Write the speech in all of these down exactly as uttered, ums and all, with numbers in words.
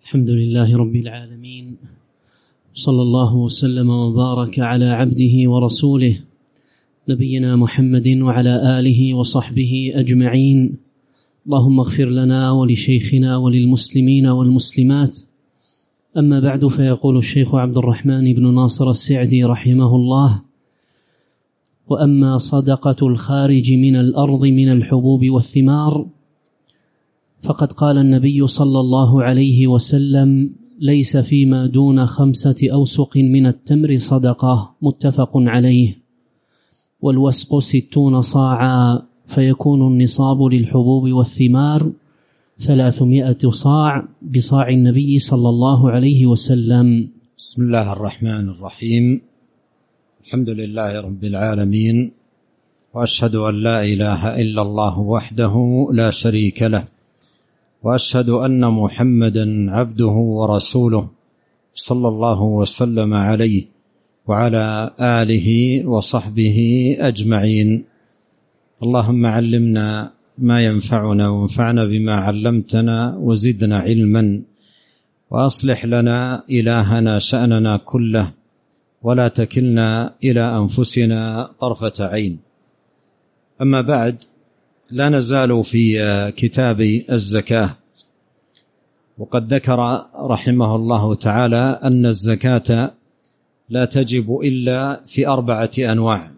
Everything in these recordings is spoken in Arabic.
الحمد لله رب العالمين، صلى الله وسلم وبارك على عبده ورسوله نبينا محمد وعلى آله وصحبه أجمعين. اللهم اغفر لنا ولشيخنا وللمسلمين والمسلمات. أما بعد، فيقول الشيخ عبد الرحمن بن ناصر السعدي رحمه الله: وأما صدقة الخارج من الأرض من الحبوب والثمار فقد قال النبي صلى الله عليه وسلم: ليس فيما دون خمسة أوسق من التمر صدقة، متفق عليه. والوسق ستون صاعا، فيكون النصاب للحبوب والثمار ثلاثمائة صاع بصاع النبي صلى الله عليه وسلم. بسم الله الرحمن الرحيم. الحمد لله رب العالمين، وأشهد أن لا إله إلا الله وحده لا شريك له، وأشهد أن محمدا عبده ورسوله صلى الله وسلم عليه وعلى آله وصحبه أجمعين. اللهم علمنا ما ينفعنا وانفعنا بما علمتنا وزدنا علما، وأصلح لنا إلهنا شأننا كله، ولا تكلنا إلى أنفسنا طرفة عين. أما بعد، لا نزال في كتاب الزكاة، وقد ذكر رحمه الله تعالى أن الزكاة لا تجب إلا في أربعة أنواع،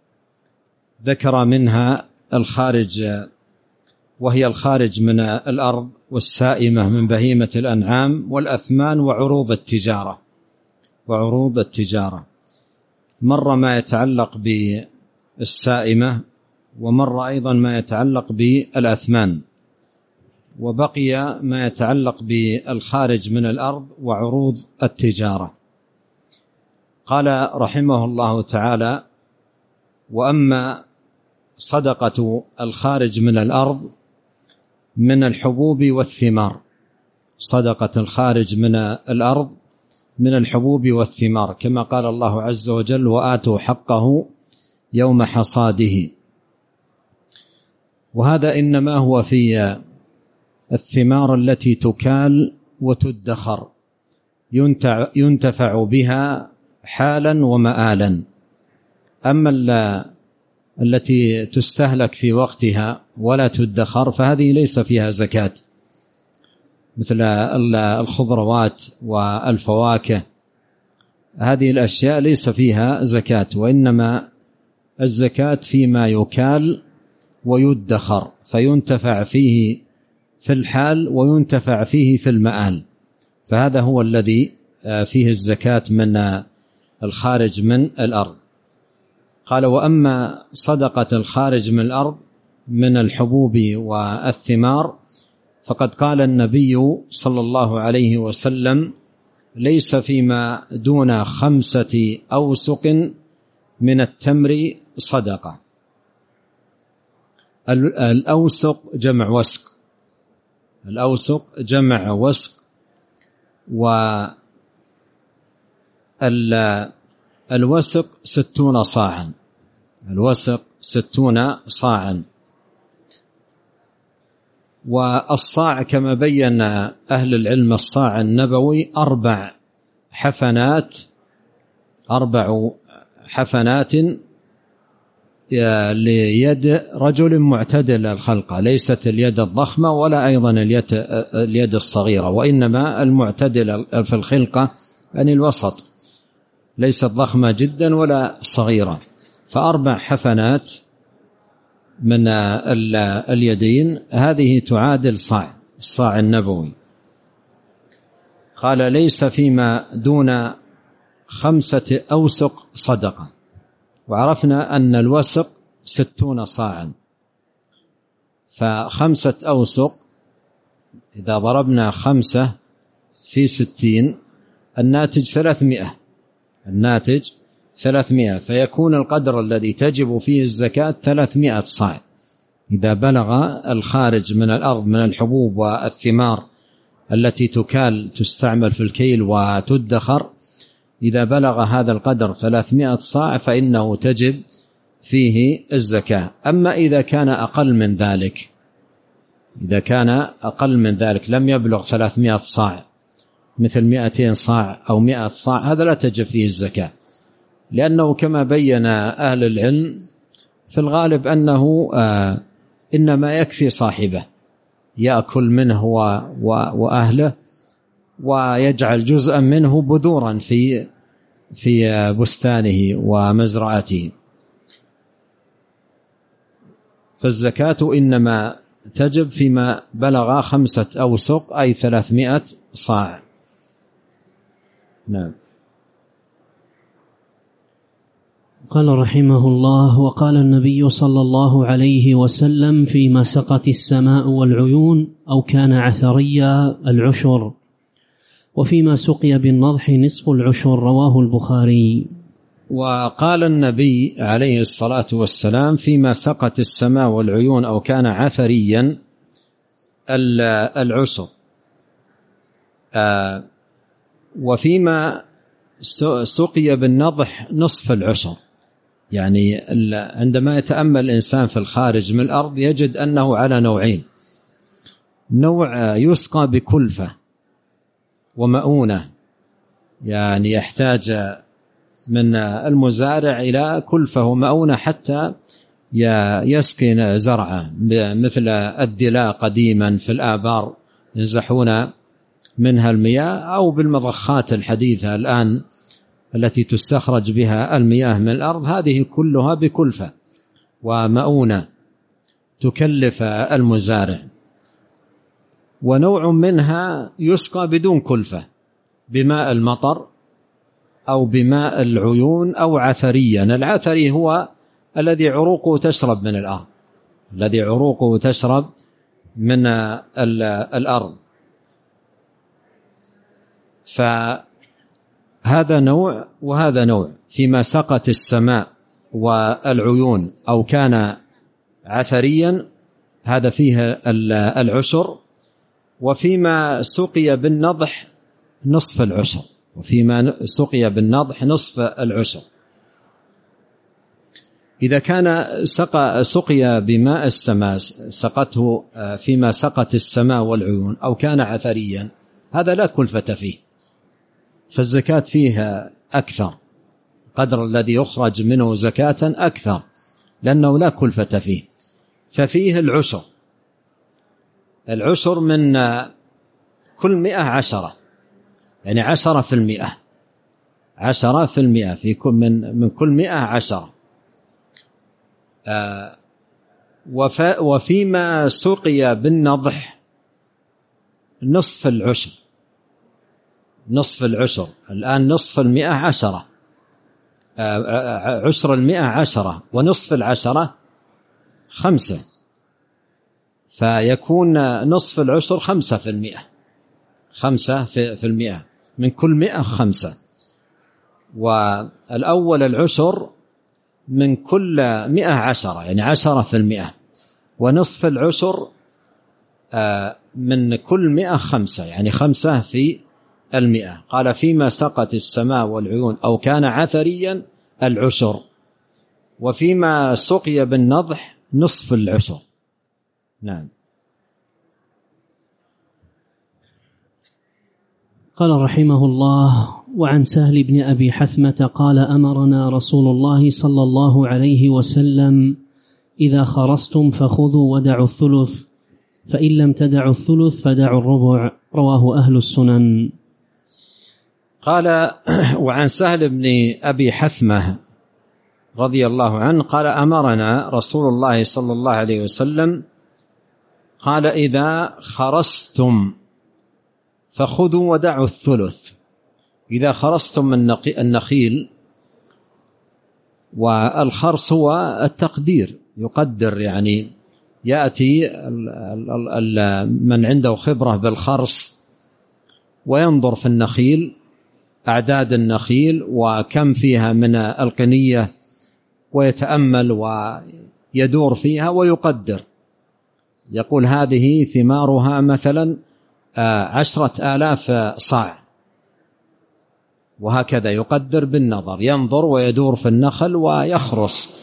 ذكر منها الخارج، وهي الخارج من الأرض، والسائمة من بهيمة الأنعام، والأثمان، وعروض التجارة وعروض التجارة مر ما يتعلق بالسائمة، ومر أيضا ما يتعلق بالأثمان، وبقي ما يتعلق بالخارج من الأرض وعروض التجارة. قال رحمه الله تعالى: وأما صدقة الخارج من الأرض من الحبوب والثمار، صدقة الخارج من الأرض من الحبوب والثمار، كما قال الله عز وجل: وآتوا حقه يوم حصاده. وهذا إنما هو في الثمار التي تكال وتدخر، ينتفع بها حالا ومآلا. أما التي تستهلك في وقتها ولا تدخر فهذه ليس فيها زكاة، مثل الخضروات والفواكه، هذه الأشياء ليس فيها زكاة، وإنما الزكاة فيما يكال ويدخر، فينتفع فيه في الحال وينتفع فيه في المآل، فهذا هو الذي فيه الزكاة من الخارج من الأرض. قال: وأما صدقة الخارج من الأرض من الحبوب والثمار فقد قال النبي صلى الله عليه وسلم: ليس فيما دون خمسة أوسق من التمر صدقة. الأوسق جمع وسق، الأوسق جمع وسق، والوسق ستون صاعا، الوسق ستون صاعا. والصاع كما بين أهل العلم الصاع النبوي أربع حفنات، أربع حفنات ليد رجل معتدل الخلقة، ليست اليد الضخمة ولا أيضا اليد, اليد الصغيرة، وإنما المعتدل في الخلقة يعني الوسط، ليست ضخمة جدا ولا صغيرة. فأربع حفنات من اليدين هذه تعادل صاع، الصاع النبوي. قال: ليس فيما دون خمسة أوسق صدقة. وعرفنا أن الوسق ستون صاعا، فخمسة أوسق إذا ضربنا خمسة في ستين الناتج ثلاثمائة، الناتج ثلاثمائة، فيكون القدر الذي تجب فيه الزكاة ثلاثمائة صاع. إذا بلغ الخارج من الأرض من الحبوب والثمار التي تكال تستعمل في الكيل وتدخر، إذا بلغ هذا القدر ثلاثمائة صاع فإنه تجب فيه الزكاة. أما إذا كان أقل من ذلك، إذا كان أقل من ذلك لم يبلغ ثلاثمائة صاع مثل مئتين صاع أو مئة صاع، هذا لا تجب فيه الزكاة، لأنه كما بين أهل العلم في الغالب أنه آه إنما يكفي صاحبه يأكل منه وأهله، ويجعل جزءا منه بذورا في في بستانه ومزرعته. فالزكاة إنما تجب فيما بلغ خمسة أوسق أي ثلاثمائة صاع. نعم. قال رحمه الله: وقال النبي صلى الله عليه وسلم: فيما سقت السماء والعيون أو كان عثريا العشر، وفيما سقي بالنضح نصف العشر. رواه البخاري. وقال النبي عليه الصلاة والسلام: فيما سقت السماء والعيون أو كان عثريا العشر، آه وفيما سقي بالنضح نصف العشر. يعني عندما يتأمل الإنسان في الخارج من الأرض يجد أنه على نوعين: نوع يسقى بكلفة ومؤونة، يعني يحتاج من المزارع إلى كلفة ومؤونة حتى يسقي زرعه، مثل الدلاء قديما في الآبار ينزحون منها المياه، أو بالمضخات الحديثة الآن التي تستخرج بها المياه من الأرض. هذه كلها بكلفة ومؤونة تكلف المزارع. ونوع منها يسقى بدون كلفة بماء المطر أو بماء العيون أو عثريا. العثري هو الذي عروقه تشرب من الأرض، الذي عروقه تشرب من الأرض. فهذا نوع وهذا نوع. فيما سقت السماء والعيون أو كان عثريا هذا فيه العشر، وفيما سقي بالنضح نصف العشر، وفيما سقي بالنضح نصف العشر. إذا كان سقى سقي بماء السماء سقته فيما سقت السماء والعيون أو كان عثريا، هذا لا كلفة فيه، فالزكاة فيه أكثر، قدر الذي يخرج منه زكاة أكثر لأنه لا كلفة فيه. ففيه العشر، العشر من كل مئة عشرة، يعني عشرة في المئة، عشرة في المئة في كل من من كل مئة عشرة. آه وفيما سقي بالنضح نصف العشر، نصف العشر. الآن نصف المئة عشرة، آه عشر المئة عشرة، ونصف العشرة خمسة، فيكون نصف العشر خمسة في المئة، خمسة في المئة من كل مئة خمسة. والأول العشر من كل مئة عشرة، يعني عشرة في المئة، ونصف العشر من كل مئة خمسة، يعني خمسة في المئة. قال فيما سقت السماء والعيون أو كان عثريا العشر، وفيما سقي بالنضح نصف العشر. نعم. قال رحمه الله: وعن سهل بن أبي حثمة قال: أمرنا رسول الله صلى الله عليه وسلم: إذا خرستم فخذوا ودعوا الثلث، فإن لم تدعوا الثلث فدعوا الربع. رواه أهل السنن. قال: وعن سهل بن أبي حثمة رضي الله عنه قال: أمرنا رسول الله صلى الله عليه وسلم، قال: إذا خرستم فخذوا ودعوا الثلث. إذا خرستم من النخيل، والخرس هو التقدير، يقدر، يعني يأتي من عنده خبرة بالخرس وينظر في النخيل، أعداد النخيل وكم فيها من القنية، ويتأمل ويدور فيها ويقدر، يقول هذه ثمارها مثلا عشرة آلاف صاع، وهكذا يقدر بالنظر، ينظر ويدور في النخل ويخرص.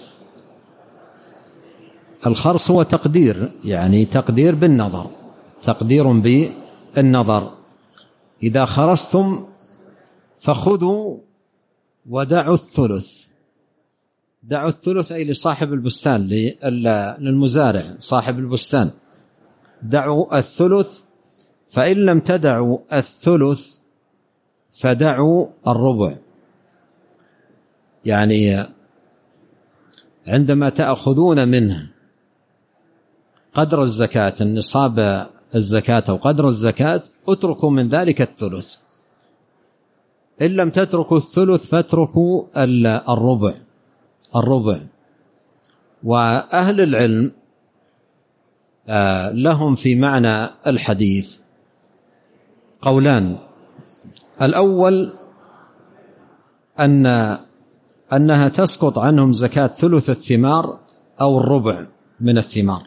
الخرص هو تقدير، يعني تقدير بالنظر، تقدير بالنظر. إذا خرستم فخذوا ودعوا الثلث. دعوا الثلث أي لصاحب البستان، للمزارع صاحب البستان، دعوا الثلث. فإن لم تدعوا الثلث فدعوا الربع. يعني عندما تأخذون منه قدر الزكاة، النصاب الزكاة أو قدر الزكاة، اتركوا من ذلك الثلث. إن لم تتركوا الثلث فاتركوا الربع الربع. وأهل العلم لهم في معنى الحديث قولان. الأول أن أنها تسقط عنهم زكاة ثلث الثمار أو الربع من الثمار.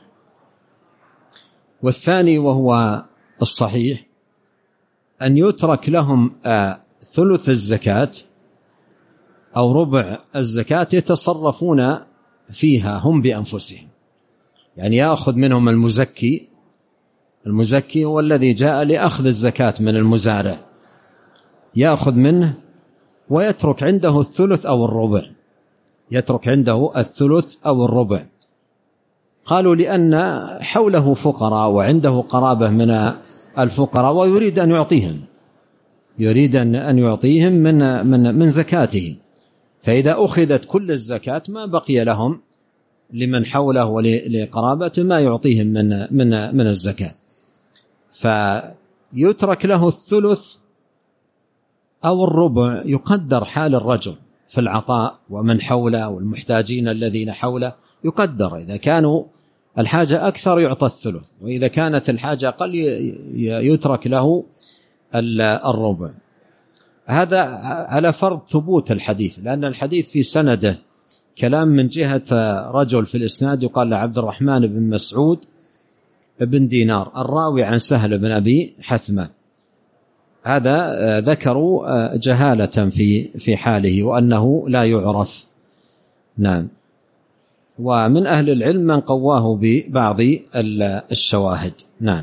والثاني وهو الصحيح أن يترك لهم ثلث الزكاة أو ربع الزكاة يتصرفون فيها هم بأنفسهم. يعني يأخذ منهم المزكي. المزكي هو الذي جاء لأخذ الزكاة من المزارع، يأخذ منه ويترك عنده الثلث أو الربع، يترك عنده الثلث أو الربع. قالوا لأن حوله فقراء وعنده قرابة من الفقراء ويريد أن يعطيهم، يريد أن يعطيهم من من من زكاته. فإذا أخذت كل الزكاة ما بقي لهم لمن حوله ولقرابته ما يعطيهم من من من الزكاة، فيترك له الثلث أو الربع. يقدر حال الرجل في العطاء ومن حوله والمحتاجين الذين حوله، يقدر. إذا كانوا الحاجة أكثر يعطى الثلث، وإذا كانت الحاجة أقل يترك له الربع. هذا على فرض ثبوت الحديث، لأن الحديث في سنده كلام من جهة رجل في الإسناد يقال لعبد الرحمن بن مسعود بن دينار الراوي عن سهل بن أبي حثمة. هذا ذكروا جهالة في في حاله وأنه لا يعرف. نعم. ومن أهل العلم من قواه ببعض الشواهد. نعم.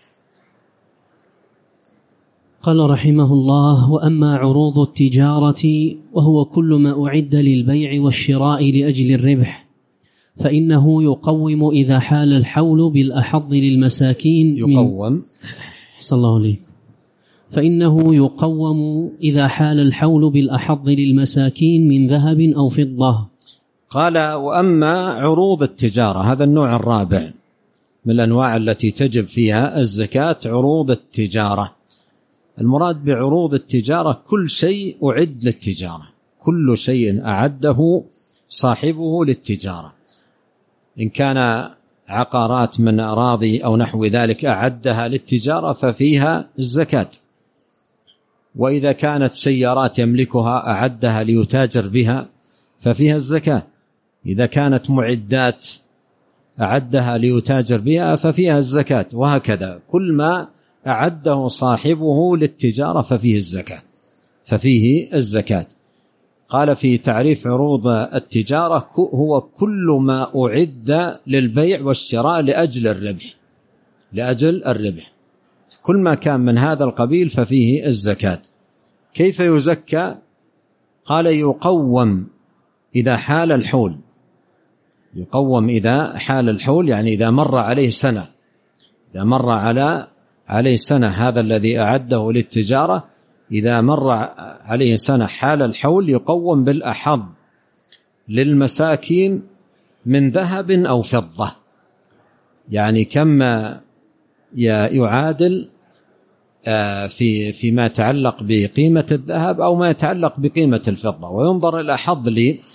قال رحمه الله: وأما عروض التجارة وهو كل ما أعد للبيع والشراء لأجل الربح فإنه يقوم إذا حال الحول بالأحظ للمساكين. يقوم صلى الله عليه فإنه يقوم إذا حال الحول بالأحظ للمساكين من ذهب أو فضة. قال: وأما عروض التجارة، هذا النوع الرابع من الأنواع التي تجب فيها الزكاة، عروض التجارة. المراد بعروض التجارة كل شيء أعد للتجارة، كل شيء أعده صاحبه للتجارة، إن كان عقارات من أراضي أو نحو ذلك أعدها للتجارة ففيها الزكاة. وإذا كانت سيارات يملكها أعدها ليتاجر بها ففيها الزكاة. إذا كانت معدات أعدها ليتاجر بها ففيها الزكاة. وهكذا كل ما أعده صاحبه للتجارة ففيه الزكاة ففيه الزكاة. قال في تعريف عروض التجارة: هو كل ما أعد للبيع والشراء لأجل الربح، لأجل الربح، كل ما كان من هذا القبيل ففيه الزكاة. كيف يزكى؟ قال: يقوم إذا حال الحول. يقوم إذا حال الحول، يعني إذا مر عليه سنة، إذا مر على عليه سنة هذا الذي أعده للتجارة، إذا مر عليه سنة حال الحول يقوم بالأحظ للمساكين من ذهب أو فضة. يعني كما يعادل في فيما يتعلق بقيمة الذهب أو ما يتعلق بقيمة الفضة، وينظر الأحظ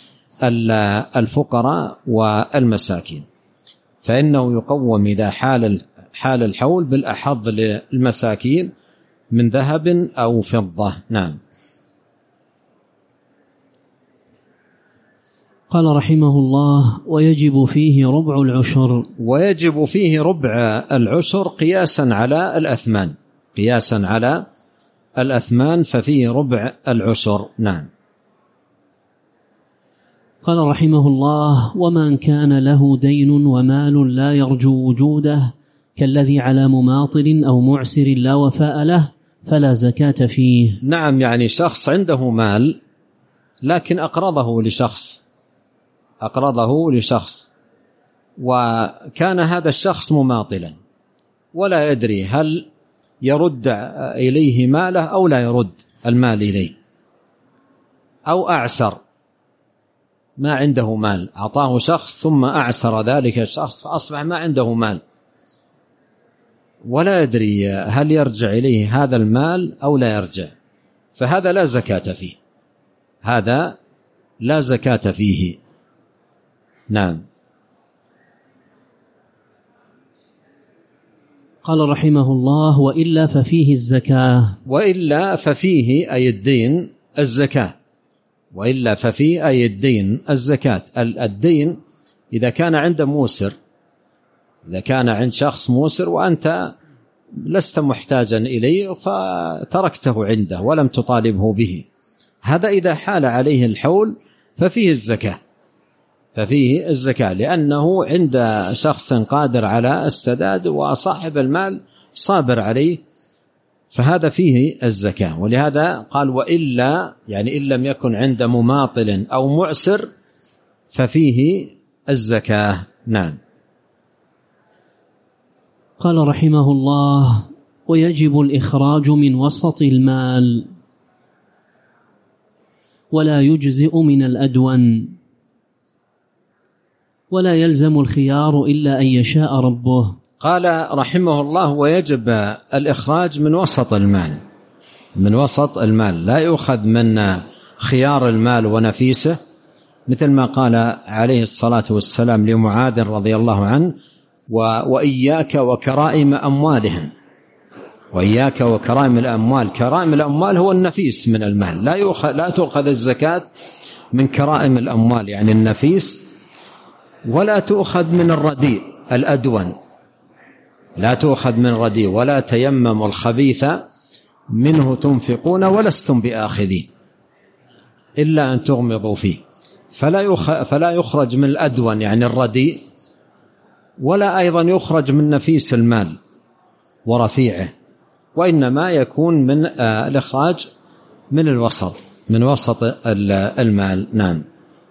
للفقراء والمساكين. فإنه يقوم إذا حال حال الحول بالأحظ للمساكين من ذهب أو فضة. نعم. قال رحمه الله: ويجب فيه ربع العشر. ويجب فيه ربع العشر قياسا على الأثمان، قياسا على الأثمان ففيه ربع العشر. نعم. قال رحمه الله: ومن كان له دين ومال لا يرجو وجوده كالذي على مماطل أو معسر لا وفاء له فلا زكاة فيه. نعم، يعني شخص عنده مال لكن أقرضه لشخص أقرضه لشخص وكان هذا الشخص مماطلا ولا يدري هل يرد إليه ماله أو لا يرد المال إليه، أو أعسر ما عنده مال، أعطاه شخص ثم أعسر ذلك الشخص فأصبح ما عنده مال ولا يدري هل يرجع إليه هذا المال أو لا يرجع، فهذا لا زكاة فيه، هذا لا زكاة فيه. نعم. قال رحمه الله: وإلا ففيه الزكاة. وإلا ففيه أي الدين الزكاة، وإلا ففيه أي الدين الزكاة. الدين إذا كان عند موسر، إذا كان عند شخص موسر وأنت لست محتاجا إليه فتركته عنده ولم تطالبه به، هذا إذا حال عليه الحول ففيه الزكاة، ففيه الزكاة لأنه عند شخص قادر على السداد وصاحب المال صابر عليه، فهذا فيه الزكاة. ولهذا قال وإلا، يعني إن لم يكن عند مماطل أو معسر ففيه الزكاة. نعم. قال رحمه الله: ويجب الإخراج من وسط المال ولا يجزئ من الأدون، ولا يلزم الخيار إلا أن يشاء ربه. قال رحمه الله: ويجب الإخراج من وسط المال، من وسط المال، لا يؤخذ من خيار المال ونفيسه، مثل ما قال عليه الصلاة والسلام لمعاذ رضي الله عنه: وإياك وكرائم أموالهم، وإياك وكرائم الأموال. كرائم الأموال هو النفيس من المال، لا يؤخذ لا تؤخذ الزكاة من كرائم الأموال يعني النفيس، ولا تؤخذ من الرديء الأدون، لا تؤخذ من رديء. ولا تيمموا الخبيث منه تنفقون ولستم بآخذين إلا أن تغمضوا فيه، فلا فلا يخرج من الأدون يعني الرديء، ولا أيضا يخرج من نفيس المال ورفيعه، وإنما يكون من الإخراج من الوسط، من وسط المال. نعم.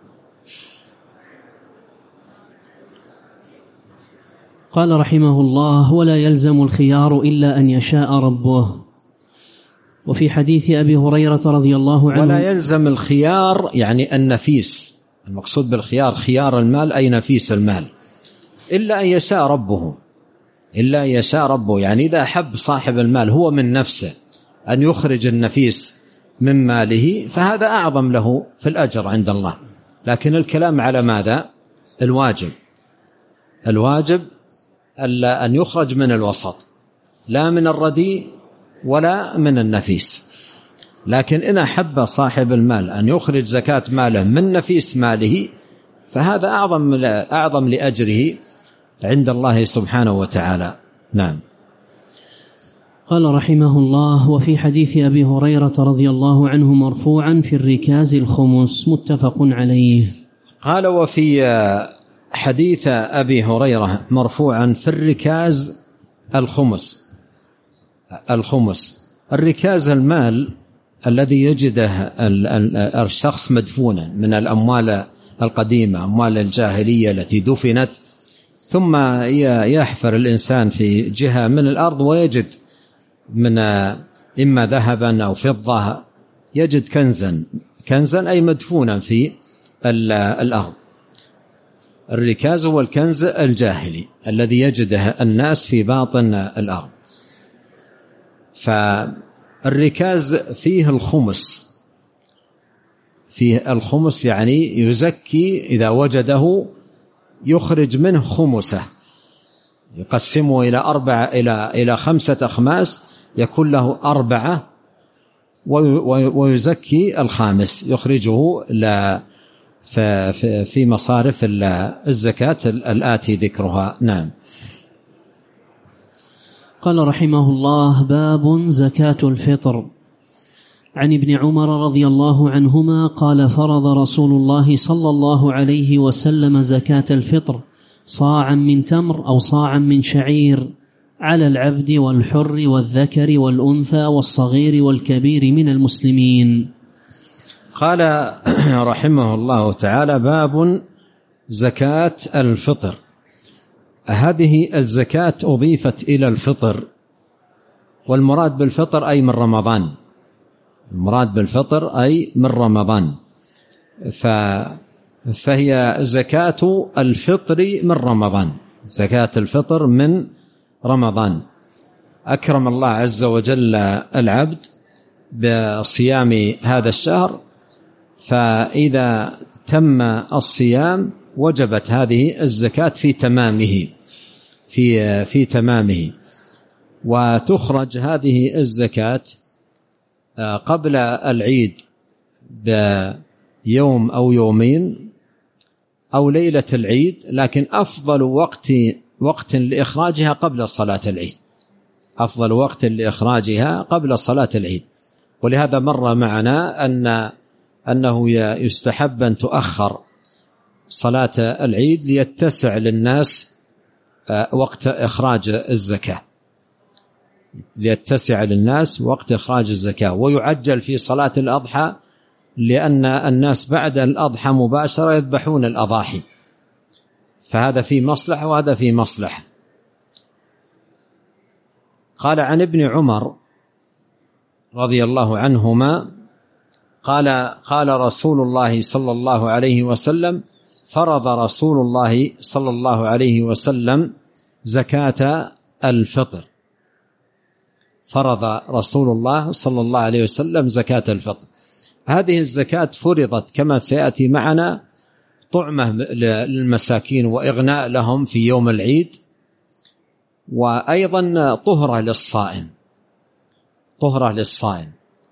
قال رحمه الله: ولا يلزم الخيار إلا أن يشاء ربه. وفي حديث أبي هريرة رضي الله عنه: ولا يلزم الخيار يعني النفيس، المقصود بالخيار خيار المال أي نفيس المال، إلا أن يشاء ربه، إلا أن يشاء ربه، يعني إذا أحب صاحب المال هو من نفسه أن يخرج النفيس من ماله فهذا أعظم له في الأجر عند الله. لكن الكلام على ماذا؟ الواجب، الواجب أن يخرج من الوسط، لا من الرديء ولا من النفيس. لكن إن أحب صاحب المال أن يخرج زكاة ماله من نفيس ماله فهذا أعظم أعظم لأجره عند الله سبحانه وتعالى. نعم. قال رحمه الله: وفي حديث أبي هريرة رضي الله عنه مرفوعا: في الركاز الخمس، متفق عليه. قال: وفي حديث أبي هريرة مرفوعا: في الركاز الخمس. الخمس الركاز المال الذي يجده الشخص مدفونا من الأموال القديمة، أموال الجاهلية التي دفنت، ثم يحفر الإنسان في جهة من الأرض ويجد من إما ذهبا أو فضة، يجد كنزا، كنزا أي مدفونا في الأرض. الركاز هو الكنز الجاهلي الذي يجده الناس في باطن الأرض. فالركاز فيه الخمس، فيه الخمس يعني يزكي إذا وجده يخرج منه خمسه، يقسمه إلى أربعة إلى إلى خمسة أخماس، يكون له أربعة، ويزكي الخامس يخرجه في مصارف الزكاة الآتي ذكرها. نعم. قال رحمه الله: باب زكاة الفطر. عن ابن عمر رضي الله عنهما قال: فرض رسول الله صلى الله عليه وسلم زكاة الفطر صاعا من تمر أو صاعا من شعير على العبد والحر والذكر والأنثى والصغير والكبير من المسلمين. قال رحمه الله تعالى: باب زكاة الفطر. هذه الزكاة أضيفت إلى الفطر، والمراد بالفطر أي من رمضان، المراد بالفطر أي من رمضان، فهي زكاة الفطر من رمضان، زكاة الفطر من رمضان. أكرم الله عز وجل العبد بصيام هذا الشهر، فإذا تم الصيام وجبت هذه الزكاة في تمامه في في تمامه وتخرج هذه الزكاة قبل العيد بيوم أو يومين أو ليلة العيد، لكن أفضل وقت وقت لإخراجها قبل صلاة العيد، أفضل وقت لإخراجها قبل صلاة العيد. ولهذا مر معنا أن أنه يستحب أن تؤخر صلاة العيد ليتسع للناس وقت إخراج الزكاة، ليتسع للناس وقت إخراج الزكاة، ويعجل في صلاة الأضحى لأن الناس بعد الأضحى مباشرة يذبحون الأضاحي، فهذا في مصلحة وهذا في مصلحة. قال عن ابن عمر رضي الله عنهما قال: قال رسول الله صلى الله عليه وسلم: فرض رسول الله صلى الله عليه وسلم زكاة الفطر. فرض رسول الله صلى الله عليه وسلم زكاة الفطر. هذه الزكاة فرضت كما سيأتي معنا طعمة للمساكين وإغناء لهم في يوم العيد، وأيضا طهرة للصائم، طهرة للصائم،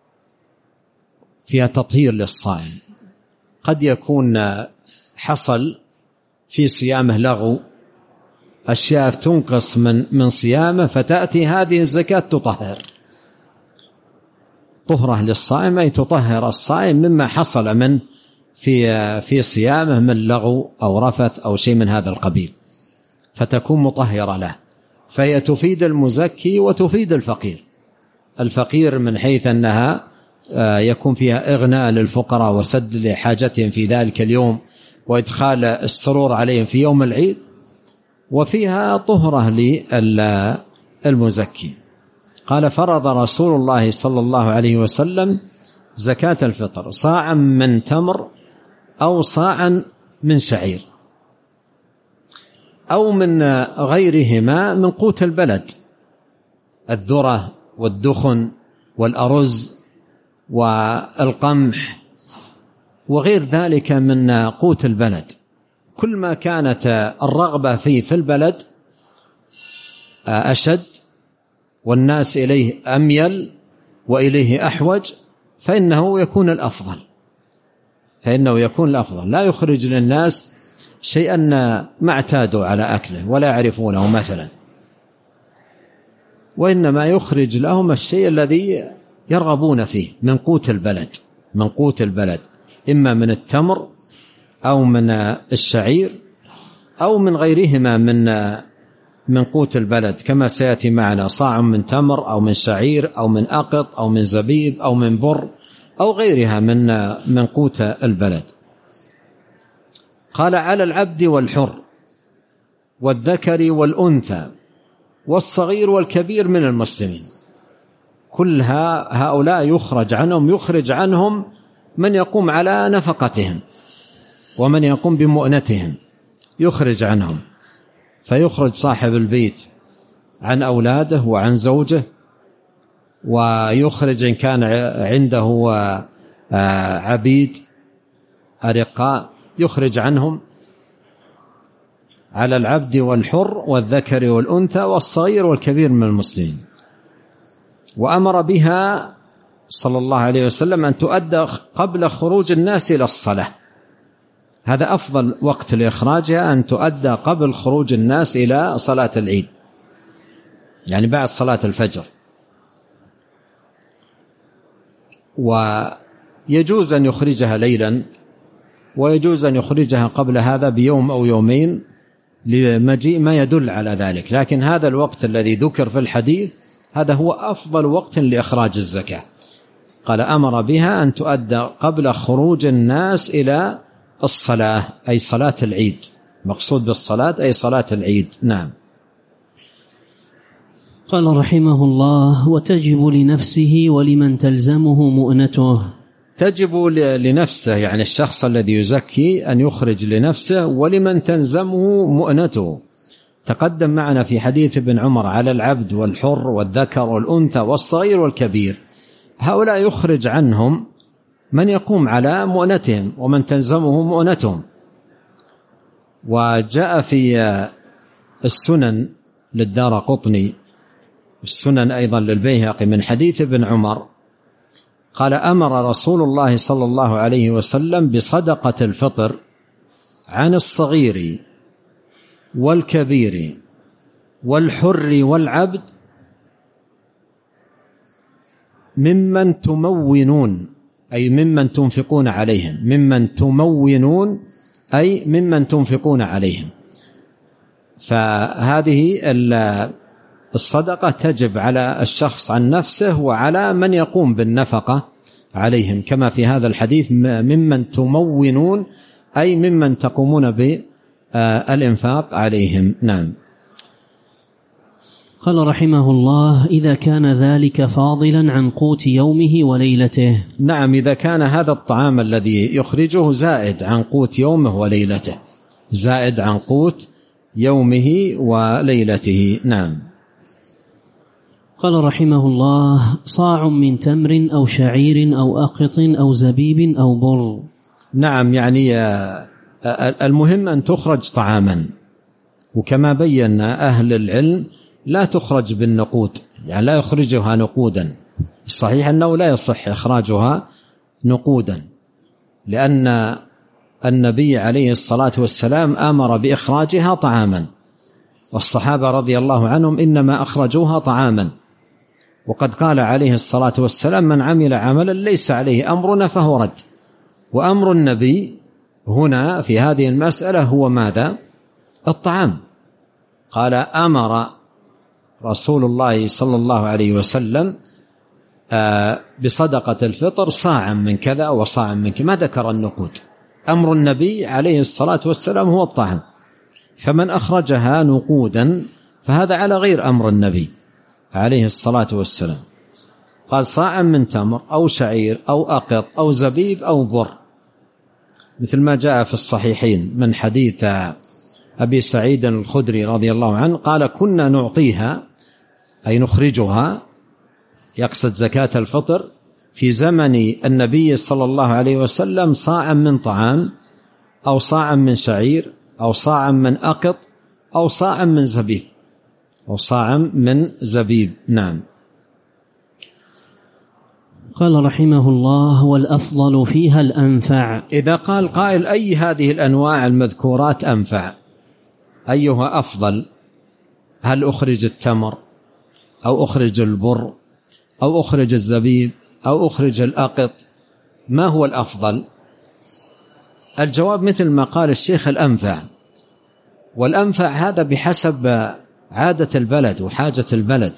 فيها تطهير للصائم. قد يكون حصل في صيامه لغو، أشياء تنقص من من صيامه، فتأتي هذه الزكاة تطهر. طهرة للصائم أي تطهر الصائم مما حصل من في في صيامه من لغو أو رفث أو شيء من هذا القبيل، فتكون مطهرة له. فهي تفيد المزكي وتفيد الفقير. الفقير من حيث أنها يكون فيها إغناء للفقراء وسد لحاجتهم في ذلك اليوم وإدخال السرور عليهم في يوم العيد، وفيها طهرة للمزكي. قال: فرض رسول الله صلى الله عليه وسلم زكاة الفطر صاعا من تمر أو صاعا من شعير أو من غيرهما من قوت البلد، الذرة والدخن والأرز والقمح وغير ذلك من قوت البلد. كل ما كانت الرغبة فيه في البلد أشد والناس إليه أميل وإليه أحوج فإنه يكون الأفضل، فإنه يكون الأفضل. لا يخرج للناس شيئا ما اعتادوا على أكله ولا يعرفونه مثلا، وإنما يخرج لهم الشيء الذي يرغبون فيه من قوت البلد، من قوت البلد، إما من التمر أو من الشعير أو من غيرهما من من قوت البلد، كما سيأتي معنا: صاع من تمر أو من شعير أو من أقط أو من زبيب أو من بر أو غيرها من من قوت البلد. قال: على العبد والحر والذكر والأنثى والصغير والكبير من المسلمين. كل هؤلاء يخرج عنهم يخرج عنهم من يقوم على نفقتهم ومن يقوم بمؤنتهم، يخرج عنهم. فيخرج صاحب البيت عن أولاده وعن زوجه، ويخرج إن كان عنده عبيد أرقاء يخرج عنهم. على العبد والحر والذكر والأنثى والصغير والكبير من المسلمين. وأمر بها صلى الله عليه وسلم أن تؤدى قبل خروج الناس إلى الصلاة. هذا أفضل وقت لإخراجها، أن تؤدى قبل خروج الناس إلى صلاة العيد، يعني بعد صلاة الفجر. ويجوز أن يخرجها ليلا، ويجوز أن يخرجها قبل هذا بيوم أو يومين، لمجيء ما يدل على ذلك، لكن هذا الوقت الذي ذكر في الحديث هذا هو أفضل وقت لإخراج الزكاة. قال أمر بها أن تؤدى قبل خروج الناس إلى الصلاة، أي صلاة العيد، مقصود بالصلاة أي صلاة العيد. نعم. قال رحمه الله: وتجب لنفسه ولمن تلزمه مؤنته. تجب لنفسه يعني الشخص الذي يزكي أن يخرج لنفسه، ولمن تلزمه مؤنته. تقدم معنا في حديث ابن عمر على العبد والحر والذكر والأنثى والصغير والكبير، هؤلاء يخرج عنهم من يقوم على مؤنتهم ومن تلزمه مؤنتهم. وجاء في السنن للدارقطني، السنن أيضا للبيهقي من حديث ابن عمر قال: أمر رسول الله صلى الله عليه وسلم بصدقة الفطر عن الصغير والكبير والحر والعبد ممن تمونون، أي ممن تنفقون عليهم، ممن تمونون أي ممن تنفقون عليهم. فهذه الصدقة تجب على الشخص عن نفسه وعلى من يقوم بالنفقة عليهم، كما في هذا الحديث ممن تمونون أي ممن تقومون بالإنفاق عليهم. نعم. قال رحمه الله: إذا كان ذلك فاضلا عن قوت يومه وليلته. نعم، إذا كان هذا الطعام الذي يخرجه زائد عن قوت يومه وليلته، زائد عن قوت يومه وليلته. نعم. قال رحمه الله: صاع من تمر أو شعير أو أقط أو زبيب أو بر. نعم، يعني المهم أن تخرج طعاما، وكما بينا أهل العلم لا تخرج بالنقود، يعني لا يخرجها نقودا. الصحيح أنه لا يصح إخراجها نقودا، لأن النبي عليه الصلاة والسلام أمر بإخراجها طعاما، والصحابة رضي الله عنهم إنما أخرجوها طعاما. وقد قال عليه الصلاة والسلام: من عمل عملا ليس عليه أمرنا فهو رد. وأمر النبي هنا في هذه المسألة هو ماذا؟ الطعام. قال: أمر رسول الله صلى الله عليه وسلم بصدقة الفطر صاعا من كذا وصاعا من كذا، ما ذكر النقود. أمر النبي عليه الصلاة والسلام هو الطعام، فمن أخرجها نقودا فهذا على غير أمر النبي عليه الصلاة والسلام. قال: صاعا من تمر أو شعير أو أقط أو زبيب أو بر، مثل ما جاء في الصحيحين من حديث أبي سعيد الخدري رضي الله عنه قال: كنا نعطيها أي نخرجها، يقصد زكاة الفطر، في زمن النبي صلى الله عليه وسلم صاعا من طعام أو صاعا من شعير أو صاعا من أقط أو صاعا من زبيب أو صاعا من زبيب. نعم. قال رحمه الله: والأفضل فيها الأنفع. إذا قال قائل: أي هذه الأنواع المذكورات أنفع؟ أيها أفضل؟ هل أخرج التمر أو أخرج البر أو أخرج الزبيب أو أخرج الأقط؟ ما هو الأفضل؟ الجواب مثل ما قال الشيخ: الأنفع. والأنفع هذا بحسب عادة البلد وحاجة البلد،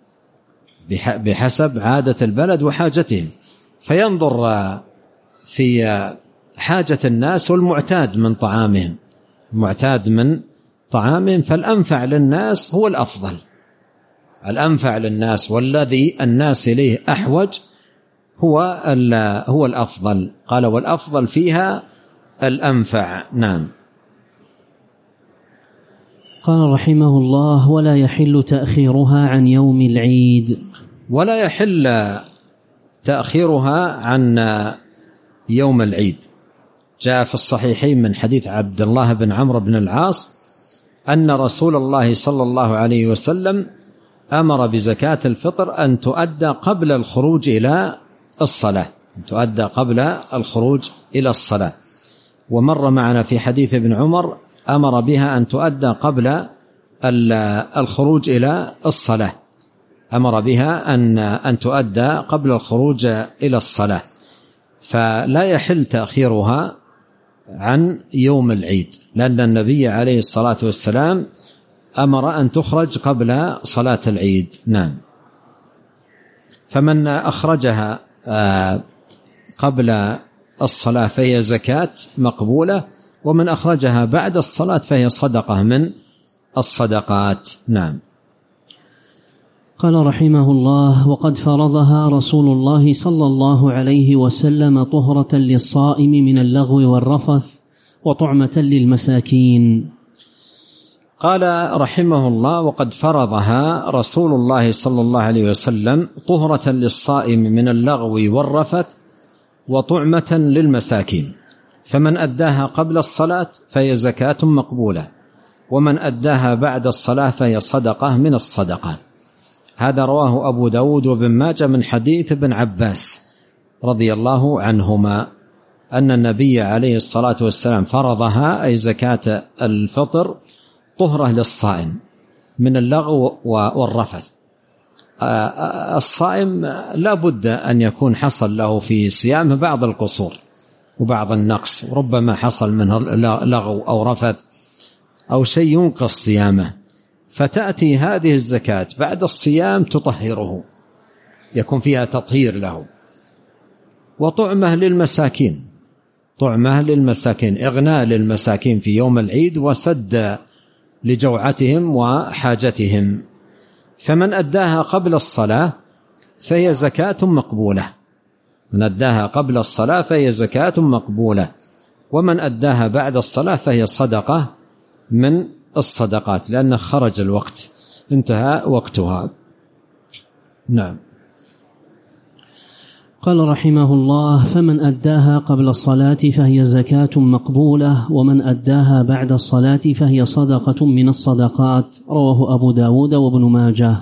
بحسب عادة البلد وحاجتهم، فينظر في حاجة الناس والمعتاد من طعامهم، المعتاد من طعامهم، فالأنفع للناس هو الأفضل، الأنفع للناس والذي الناس إليه أحوج هو هو الأفضل. قال: والأفضل فيها الأنفع. نعم. قال رحمه الله: ولا يحل تأخيرها عن يوم العيد. ولا يحل تأخيرها عن يوم العيد. جاء في الصحيحين من حديث عبد الله بن عمرو بن العاص أن رسول الله صلى الله عليه وسلم أمر بزكاة الفطر أن تؤدى قبل الخروج إلى الصلاة، أن تؤدى قبل الخروج إلى الصلاة. ومر معنا في حديث ابن عمر أمر بها أن تؤدى قبل الخروج إلى الصلاة، أمر بها أن أن تؤدى قبل الخروج إلى الصلاة، فلا يحل تأخيرها عن يوم العيد، لأن النبي عليه الصلاة والسلام أمر أن تخرج قبل صلاة العيد. نعم. فمن أخرجها قبل الصلاة فهي زكاة مقبولة، ومن أخرجها بعد الصلاة فهي صدقة من الصدقات. نعم. قال رحمه الله: وقد فرضها رسول الله صلى الله عليه وسلم طهرة للصائم من اللغو والرفث وطعمة للمساكين. قال رحمه الله: وقد فرضها رسول الله صلى الله عليه وسلم طهرة للصائم من اللغو والرفث وطعمة للمساكين، فمن أداها قبل الصلاة فهي زكاة مقبولة، ومن أداها بعد الصلاة فهي صدقة من الصدقات. هذا رواه أبو داود وابن ماجه من حديث ابن عباس رضي الله عنهما أن النبي عليه الصلاة والسلام فرضها، أي زكاة الفطر، طهرة للصائم من اللغو والرفث. الصائم لا بد أن يكون حصل له في صيامه بعض القصور وبعض النقص، وربما حصل منه لغو أو رفث أو شيء ينقص صيامه، فتأتي هذه الزكاة بعد الصيام تطهره، يكون فيها تطهير له. وطعمة للمساكين، طعمة للمساكين، إغناء للمساكين في يوم العيد وسد لجوعتهم وحاجتهم. فمن أداها قبل الصلاة فهي زكاة مقبولة، من أداها قبل الصلاة فهي زكاة مقبولة، ومن أداها بعد الصلاة فهي صدقة من الصدقات، لأن خرج الوقت، انتهى وقتها. نعم. قال رحمه الله: فمن أداها قبل الصلاة فهي زكاة مقبولة، ومن أداها بعد الصلاة فهي صدقة من الصدقات. رواه أبو داود وابن ماجه.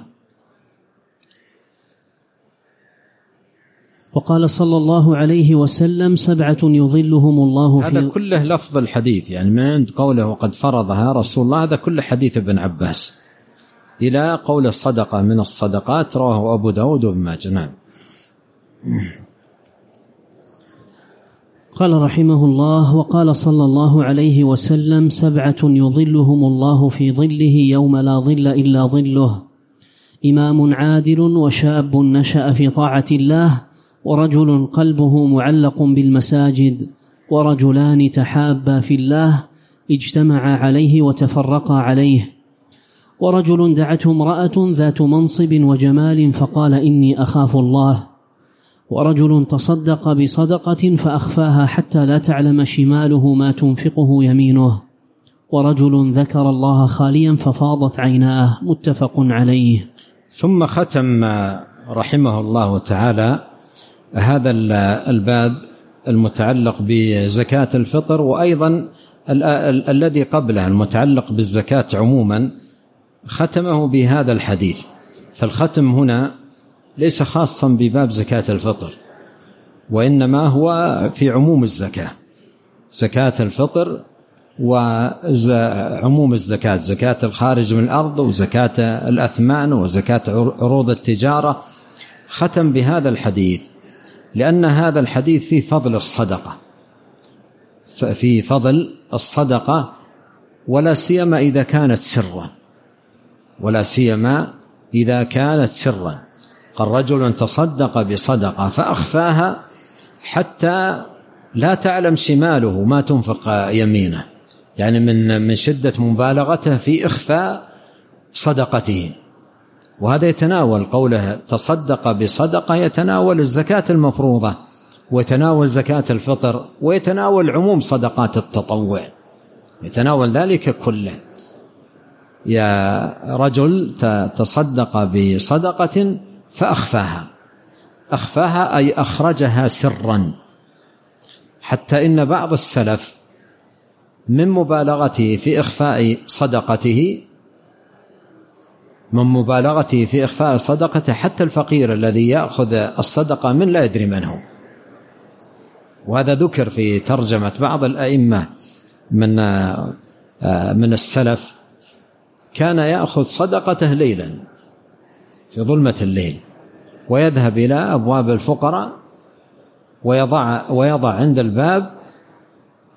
وقال صلى الله عليه وسلم: سبعة يظلهم الله في. هذا كله لفظ الحديث، يعني من عند قوله وقد فرضها رسول الله، هذا كله حديث ابن عباس إلى قول صدقة من الصدقات، رواه أبو داود وابن ماجه. نعم. قال رحمه الله: وقال صلى الله عليه وسلم: سبعة يظلهم الله في ظله يوم لا ظل إلا ظله: إمام عادل، وشاب نشأ في طاعة الله، ورجل قلبه معلق بالمساجد، ورجلان تحابا في الله اجتمعا عليه وتفرقا عليه، ورجل دعته امرأة ذات منصب وجمال فقال: إني أخاف الله، ورجل تصدق بصدقة فأخفاها حتى لا تعلم شماله ما تنفقه يمينه، ورجل ذكر الله خاليا ففاضت عيناه. متفق عليه. ثم ختم رحمه الله تعالى هذا الباب المتعلق بزكاة الفطر، وأيضا الذي قبله المتعلق بالزكاة عموما، ختمه بهذا الحديث. فالختم هنا ليس خاصا بباب زكاة الفطر، وإنما هو في عموم الزكاة، زكاة الفطر وعموم الزكاة، زكاة الخارج من الأرض وزكاة الأثمان وزكاة عروض التجارة. ختم بهذا الحديث لأن هذا الحديث فيه فضل الصدقة، في فضل الصدقة، ولا سيما إذا كانت سرا، ولا سيما إذا كانت سرا. قال: رجل تصدق بصدقة فأخفاها حتى لا تعلم شماله ما تنفق يمينه، يعني من من شدة مبالغته في إخفاء صدقته. وهذا يتناول قوله تصدق بصدقة، يتناول الزكاة المفروضة، ويتناول زكاة الفطر، ويتناول عموم صدقات التطوع، يتناول ذلك كله. يا رجل تصدق بصدقة فأخفاها، أخفاها أي أخرجها سرا، حتى إن بعض السلف من مبالغته في إخفاء صدقته من مبالغته في إخفاء صدقته حتى الفقير الذي يأخذ الصدقة من لا يدري من هو. وهذا ذكر في ترجمة بعض الأئمة من من السلف، كان يأخذ صدقته ليلا في ظلمة الليل، ويذهب إلى أبواب الفقراء ويضع, ويضع عند الباب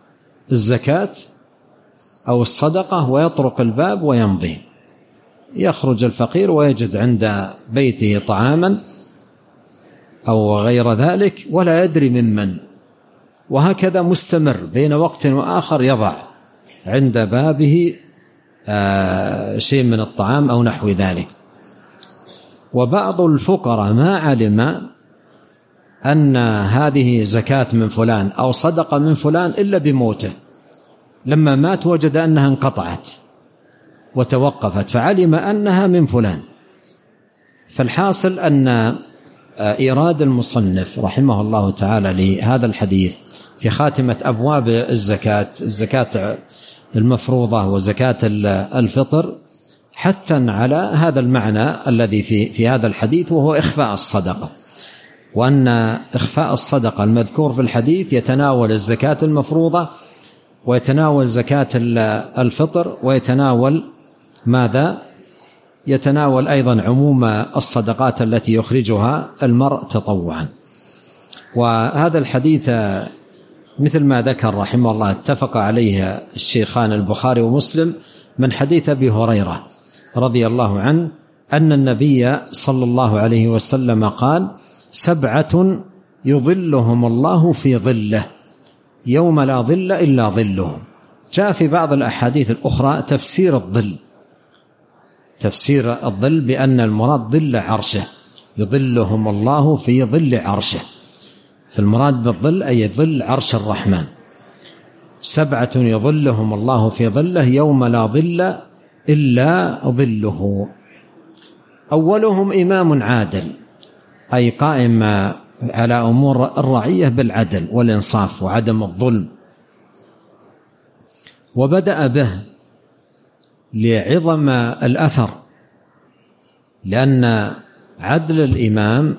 الزكاة أو الصدقة ويطرق الباب ويمضي. يخرج الفقير ويجد عند بيته طعاما أو غير ذلك ولا يدري ممن، وهكذا مستمر بين وقت وآخر يضع عند بابه شيء من الطعام أو نحو ذلك. وبعض الفقراء ما علم أن هذه زكاة من فلان أو صدقة من فلان إلا بموته، لما مات وجد أنها انقطعت وتوقفت فعلم أنها من فلان. فالحاصل أن إيراد المصنف رحمه الله تعالى لهذا الحديث في خاتمة أبواب الزكاة، الزكاة المفروضة وزكاة الفطر، حثا على هذا المعنى الذي في في هذا الحديث، وهو إخفاء الصدقة، وأن إخفاء الصدقة المذكور في الحديث يتناول الزكاة المفروضة ويتناول زكاة الفطر ويتناول ماذا؟ يتناول أيضا عموم الصدقات التي يخرجها المرء تطوعا. وهذا الحديث مثل ما ذكر رحمه الله اتفق عليه الشيخان البخاري ومسلم من حديث أبي هريرة رضي الله عنه أن النبي صلى الله عليه وسلم قال: سبعة يظلهم الله في ظله يوم لا ظل إلا ظله. جاء في بعض الأحاديث الأخرى تفسير الظل، تفسير الظل بأن المراد ظل عرشه، يظلهم الله في ظل عرشه، فالمراد بالظل أي ظل عرش الرحمن. سبعة يظلهم الله في ظله يوم لا ظل إلا ظله. أولهم إمام عادل، أي قائم على أمور الرعية بالعدل والإنصاف وعدم الظلم. وبدأ به لعظم الأثر، لأن عدل الإمام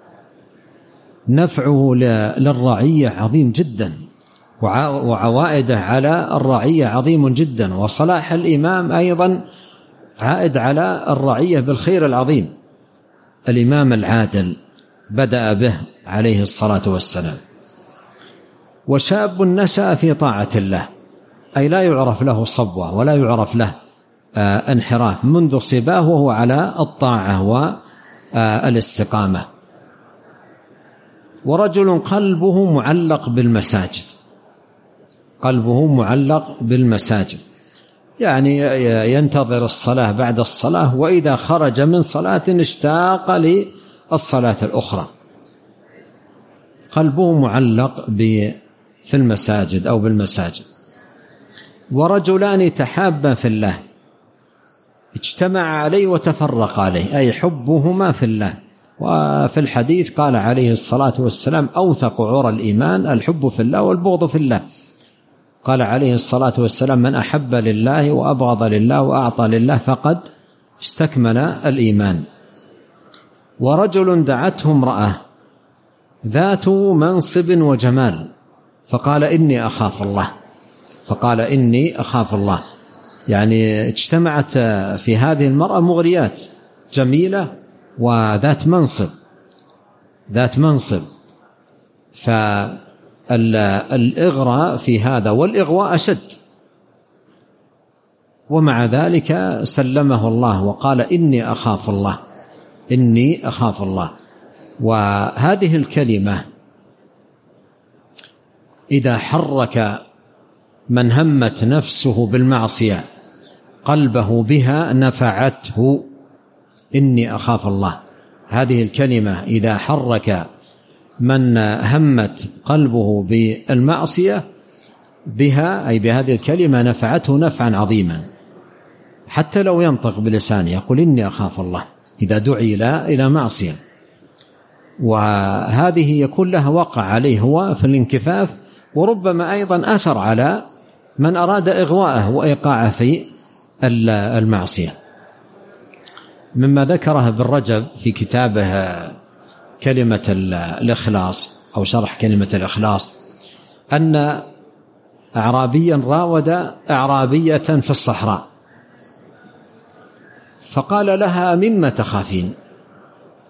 نفعه للرعية عظيم جدا، وعوائده على الرعية عظيم جدا، وصلاح الإمام أيضا عائد على الرعية بالخير العظيم. الإمام العادل بدأ به عليه الصلاة والسلام. وشاب نشأ في طاعة الله، أي لا يعرف له صبوة ولا يعرف له انحراف، منذ صباه وهو على الطاعة والاستقامة. ورجل قلبه معلق بالمساجد، قلبه معلق بالمساجد، يعني ينتظر الصلاة بعد الصلاة، وإذا خرج من صلاة اشتاق للصلاة الأخرى. قلبه معلق في المساجد أو بالمساجد. ورجلان تحابا في الله اجتمع عليه وتفرق عليه، أي حبهما في الله. وفي الحديث قال عليه الصلاة والسلام: أوثق عرى الإيمان الحب في الله والبغض في الله. قال عليه الصلاة والسلام: من أحب لله وأبغض لله وأعطى لله فقد استكمل الإيمان. ورجل دعته امرأة ذات منصب وجمال فقال: إني أخاف الله، فقال إني أخاف الله، يعني اجتمعت في هذه المرأة مغريات، جميلة وذات منصب، ذات منصب. فالإغراء في هذا والإغواء أشد، ومع ذلك سلمه الله وقال: إني أخاف الله، إني أخاف الله. وهذه الكلمة إذا حرك من همت نفسه بالمعصية قلبه بها نفعته، إني أخاف الله. هذه الكلمة إذا حرك من همت قلبه بالمعصية بها، أي بهذه الكلمة، نفعته نفعا عظيما، حتى لو ينطق بلسانه يقول إني أخاف الله إذا دعي إلى معصية. وهذه يكون لها وقع عليه هو في الانكفاف، وربما أيضا أثر على من أراد إغواءه وإيقاعه في المعصية. مما ذكره ابن رجب في كتابه كلمة الإخلاص أو شرح كلمة الإخلاص، أن أعرابيا راود أعرابية في الصحراء فقال لها: مما تخافين؟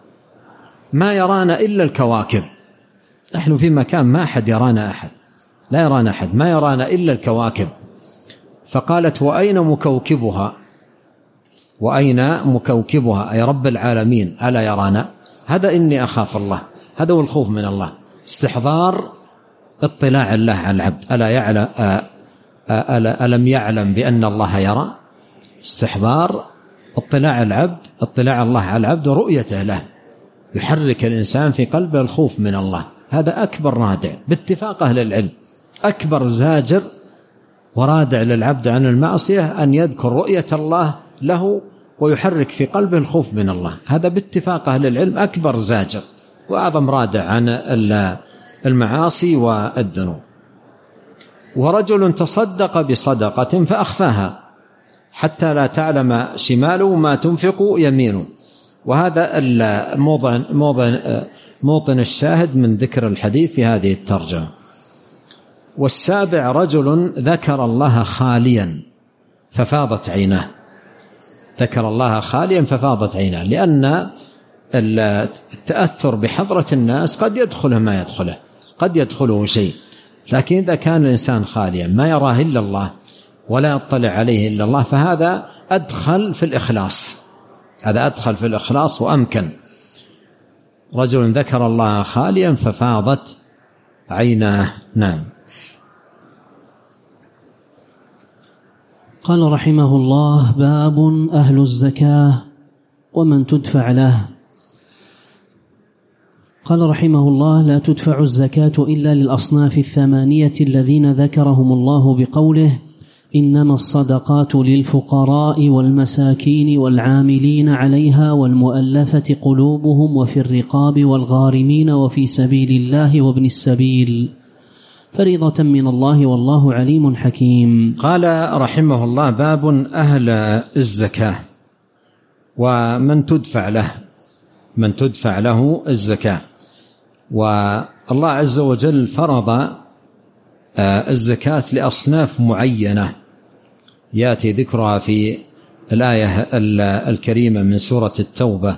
ما يرانا إلا الكواكب، نحن في مكان ما أحد يرانا أحد، لا يرانا أحد، ما يرانا إلا الكواكب. فقالت وأين مكوكبها؟ وأين مكوكبها أي رب العالمين ألا يرانا؟ هذا إني أخاف الله، هذا هو الخوف من الله، استحضار اطلاع الله على العبد. ألا يعلم ألم يعلم بأن الله يرى؟ استحضار اطلاع العبد، اطلاع الله على العبد ورؤيته له، يحرك الإنسان في قلبه الخوف من الله. هذا أكبر رادع باتفاق أهل العلم، أكبر زاجر ورادع للعبد عن المعصية أن يذكر رؤية الله له ويحرك في قلبه الخوف من الله. هذا باتفاق أهل العلم أكبر زاجر وأعظم رادع عن المعاصي والذنوب. ورجل تصدق بصدقة فأخفاها حتى لا تعلم شماله ما تنفق يمينه. وهذا الموضن موضن موطن الشاهد من ذكر الحديث في هذه الترجمة. والسابع رجل ذكر الله خاليا ففاضت عيناه، ذكر الله خاليا ففاضت عيناه، لأن التأثر بحضرة الناس قد يدخله ما يدخله، قد يدخله شيء، لكن إذا كان الإنسان خاليا ما يراه إلا الله ولا يطلع عليه إلا الله فهذا أدخل في الإخلاص، هذا أدخل في الإخلاص وأمكن. رجل ذكر الله خاليا ففاضت عيناه. نعم. قال رحمه الله: باب أهل الزكاة ومن تدفع له. قال رحمه الله: لا تدفع الزكاة إلا للأصناف الثمانية الذين ذكرهم الله بقوله: إنما الصدقات للفقراء والمساكين والعاملين عليها والمؤلفة قلوبهم وفي الرقاب والغارمين وفي سبيل الله وابن السبيل، فريضة من الله والله عليم حكيم. قال رحمه الله: باب أهل الزكاة ومن تدفع له، من تدفع له الزكاة. والله عز وجل فرض الزكاة لأصناف معينة يأتي ذكرها في الآية الكريمة من سورة التوبة.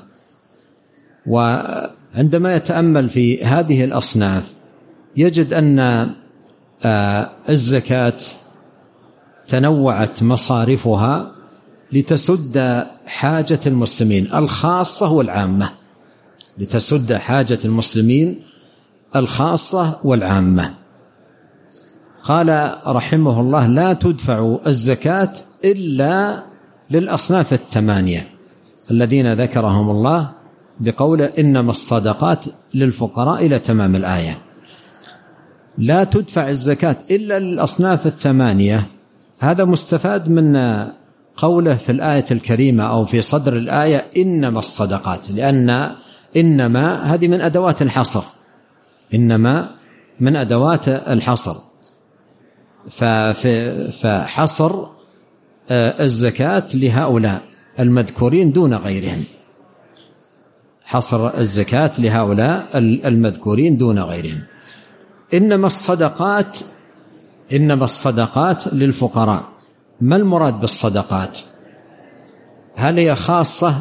وعندما يتأمل في هذه الأصناف يجد أن الزكاة تنوعت مصارفها لتسد حاجة المسلمين الخاصة والعامة، لتسد حاجة المسلمين الخاصة والعامة. قال رحمه الله: لا تدفع الزكاة إلا للأصناف الثمانية الذين ذكرهم الله بقوله: إنما الصدقات للفقراء، إلى تمام الآية. لا تدفع الزكاة إلا للأصناف الثمانية، هذا مستفاد من قوله في الآية الكريمة أو في صدر الآية إنما الصدقات، لأن إنما هذه من أدوات الحصر، إنما من أدوات الحصر، فحصر الزكاة لهؤلاء المذكورين دون غيرهم، حصر الزكاة لهؤلاء المذكورين دون غيرهم. إنما الصدقات إنما الصدقات للفقراء. ما المراد بالصدقات؟ هل هي خاصة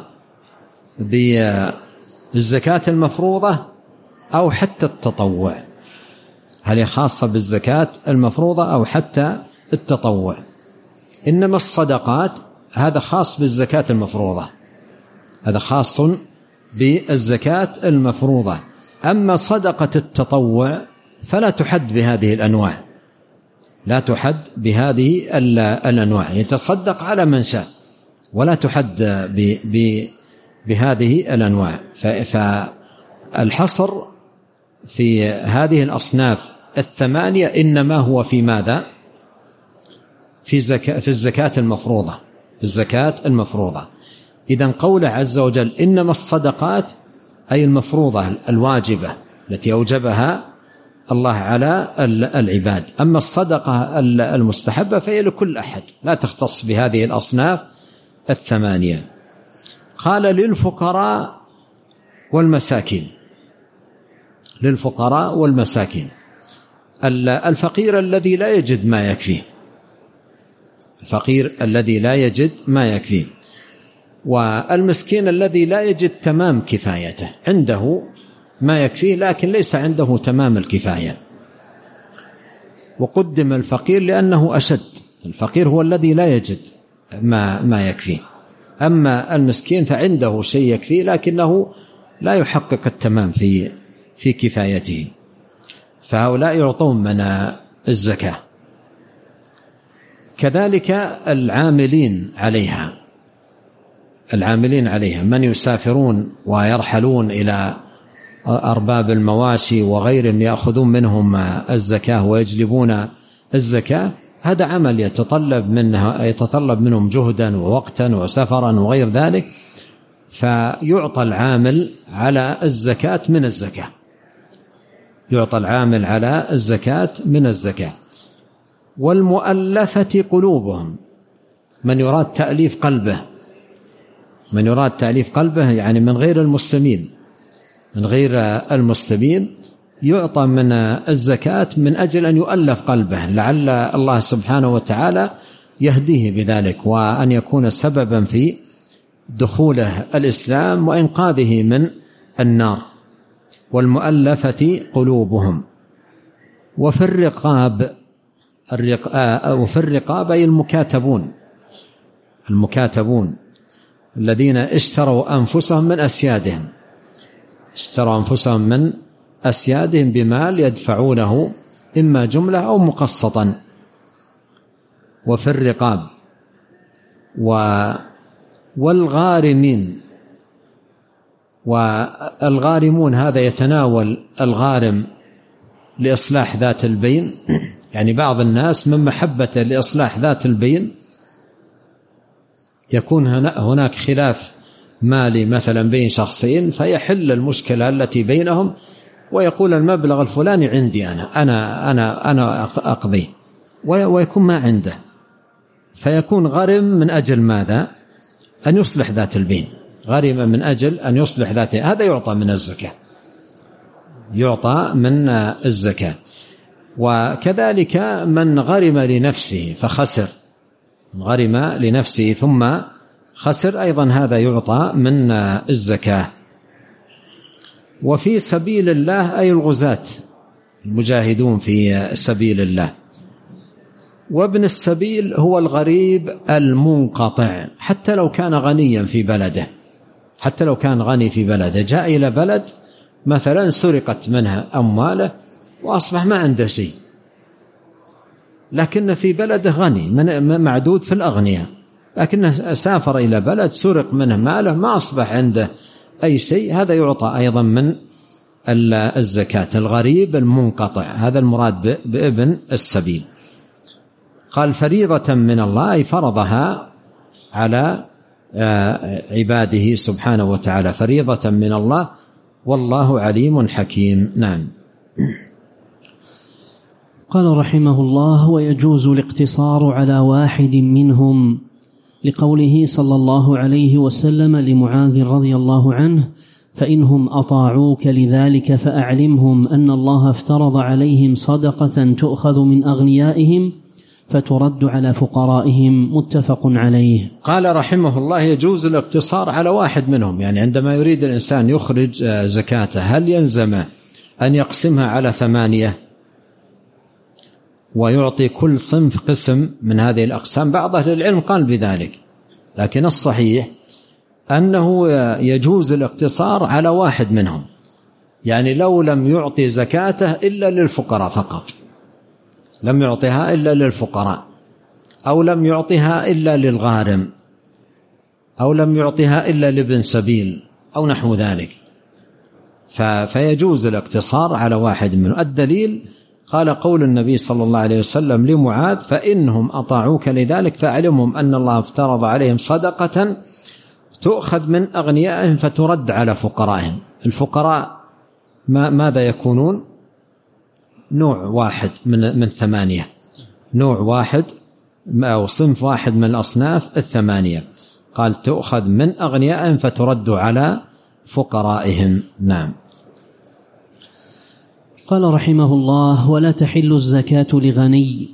بالزكاة المفروضة أو حتى التطوع؟ هل هي خاصة بالزكاة المفروضة أو حتى التطوع؟ إنما الصدقات هذا خاص بالزكاة المفروضة، هذا خاص بالزكاة المفروضة. أما صدقة التطوع فلا تحد بهذه الأنواع، لا تحد بهذه الأنواع، يتصدق على من شاء ولا تحد بهذه الأنواع. فالحصر في هذه الأصناف الثمانية إنما هو في ماذا؟ في زكاة في الزكاة المفروضة، في الزكاة المفروضة. إذن قوله عز وجل إنما الصدقات أي المفروضة الواجبة التي أوجبها الله على العباد. أما الصدقة المستحبة فهي لكل أحد، لا تختص بهذه الأصناف الثمانية. قال للفقراء والمساكين، للفقراء والمساكين. الفقير الذي لا يجد ما يكفيه، الفقير الذي لا يجد ما يكفيه، والمسكين الذي لا يجد تمام كفايته، عنده ما يكفيه لكن ليس عنده تمام الكفاية. وقدم الفقير لأنه أشد. الفقير هو الذي لا يجد ما, ما يكفيه، أما المسكين فعنده شيء يكفيه لكنه لا يحقق التمام في, في كفايته، فهؤلاء يعطون من الزكاة. كذلك العاملين عليها، العاملين عليها من يسافرون ويرحلون إلى أرباب المواشي وغيرهم يأخذون منهم الزكاة ويجلبون الزكاة، هذا عمل يتطلب منها يتطلب منهم جهدا ووقتا وسفرا وغير ذلك، فيعطى العامل على الزكاة من الزكاة، يعطى العامل على الزكاة من الزكاة. والمؤلفة قلوبهم، من يراد تأليف قلبه، من يراد تأليف قلبه يعني من غير المسلمين، من غير المسلمين يعطى من الزكاة من أجل أن يؤلف قلبه، لعل الله سبحانه وتعالى يهديه بذلك وأن يكون سببا في دخوله الإسلام وإنقاذه من النار. والمؤلفة قلوبهم. وفي الرقاب، وفي الرقاب أي المكاتبون، المكاتبون الذين اشتروا أنفسهم من أسيادهم، اشتروا أنفسهم من أسيادهم بمال يدفعونه إما جملة أو مقسطا. وفي الرقاب. والغارمين، والغارمون هذا يتناول الغارم لإصلاح ذات البين، يعني بعض الناس من محبة لإصلاح ذات البين يكون هناك خلاف مالي مثلا بين شخصين، فيحل المشكلة التي بينهم ويقول المبلغ الفلاني عندي أنا أنا أنا أنا أقضيه، ويكون ما عنده، فيكون غرم من أجل ماذا؟ أن يصلح ذات البين، غرم من أجل أن يصلح ذاته، هذا يعطى من الزكاة، يعطى من الزكاة. وكذلك من غرم لنفسه فخسر، غرم لنفسه ثم خسر، أيضا هذا يعطى من الزكاة. وفي سبيل الله أي الغزاة المجاهدون في سبيل الله. وابن السبيل هو الغريب المنقطع، حتى لو كان غنيا في بلده، حتى لو كان غني في بلده، جاء إلى بلد مثلا سرقت منها أمواله وأصبح ما عنده شيء، لكن في بلده غني معدود في الأغنياء، لكنه سافر إلى بلد سرق منه ماله ما أصبح عنده أي شيء، هذا يعطى أيضا من الزكاة. الغريب المنقطع هذا المراد بابن السبيل. قال فريضة من الله، فرضها على عباده سبحانه وتعالى، فريضة من الله والله عليم حكيم. نعم. قال رحمه الله: ويجوز الاقتصار على واحد منهم، لقوله صلى الله عليه وسلم لمعاذ رضي الله عنه: فإنهم أطاعوك لذلك فأعلمهم أن الله افترض عليهم صدقة تؤخذ من أغنيائهم فترد على فقرائهم. متفق عليه. قال رحمه الله: يجوز الاقتصار على واحد منهم، يعني عندما يريد الإنسان يخرج زكاته هل يلزم أن يقسمها على ثمانية ويعطي كل صنف قسم من هذه الأقسام؟ بعض أهل العلم قال بذلك، لكن الصحيح أنه يجوز الاقتصار على واحد منهم، يعني لو لم يعطي زكاته إلا للفقراء فقط، لم يعطيها إلا للفقراء، أو لم يعطيها إلا للغارم، أو لم يعطيها إلا لابن سبيل أو نحو ذلك، فيجوز الاقتصار على واحد منهم. الدليل قال قول النبي صلى الله عليه وسلم لمعاذ: فإنهم أطاعوك لذلك فأعلمهم أن الله افترض عليهم صدقة تؤخذ من أغنيائهم فترد على فقرائهم. الفقراء ما ماذا يكونون؟ نوع واحد من من ثمانية، نوع واحد أو صنف واحد من الأصناف الثمانية. قال تؤخذ من أغنيائهم فترد على فقرائهم. نعم. قال رحمه الله: ولا تحل الزكاة لغني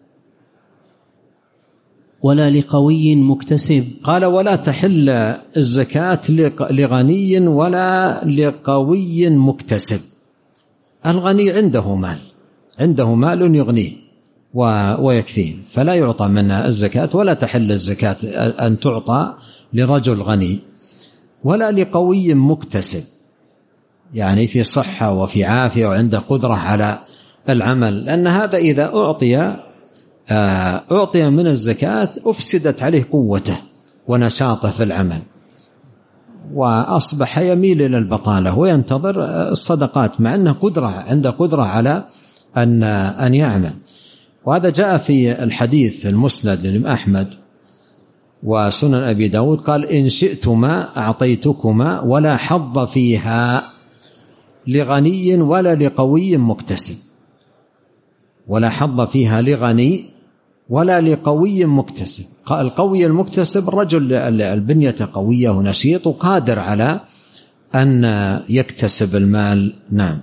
ولا لقوي مكتسب. قال ولا تحل الزكاة لغني ولا لقوي مكتسب. الغني عنده مال، عنده مال يغنيه، ويكفيه، فلا يعطى منها الزكاة، ولا تحل الزكاة أن تعطى لرجل غني ولا لقوي مكتسب، يعني في صحة وفي عافية وعنده قدرة على العمل، لأن هذا إذا أعطي أعطي من الزكاة أفسدت عليه قوته ونشاطه في العمل، وأصبح يميل إلى البطالة وينتظر الصدقات مع أنه قدرة عنده قدرة على أن أن يعمل. وهذا جاء في الحديث المسند للإمام أحمد وسنن أبي داود، قال: إن شئتما أعطيتكما ولا حظ فيها لغني ولا لقوي مكتسب. ولا حظ فيها لغني ولا لقوي مكتسب. القوي المكتسب الرجل البنية قوية ونشيط وقادر على أن يكتسب المال. نعم.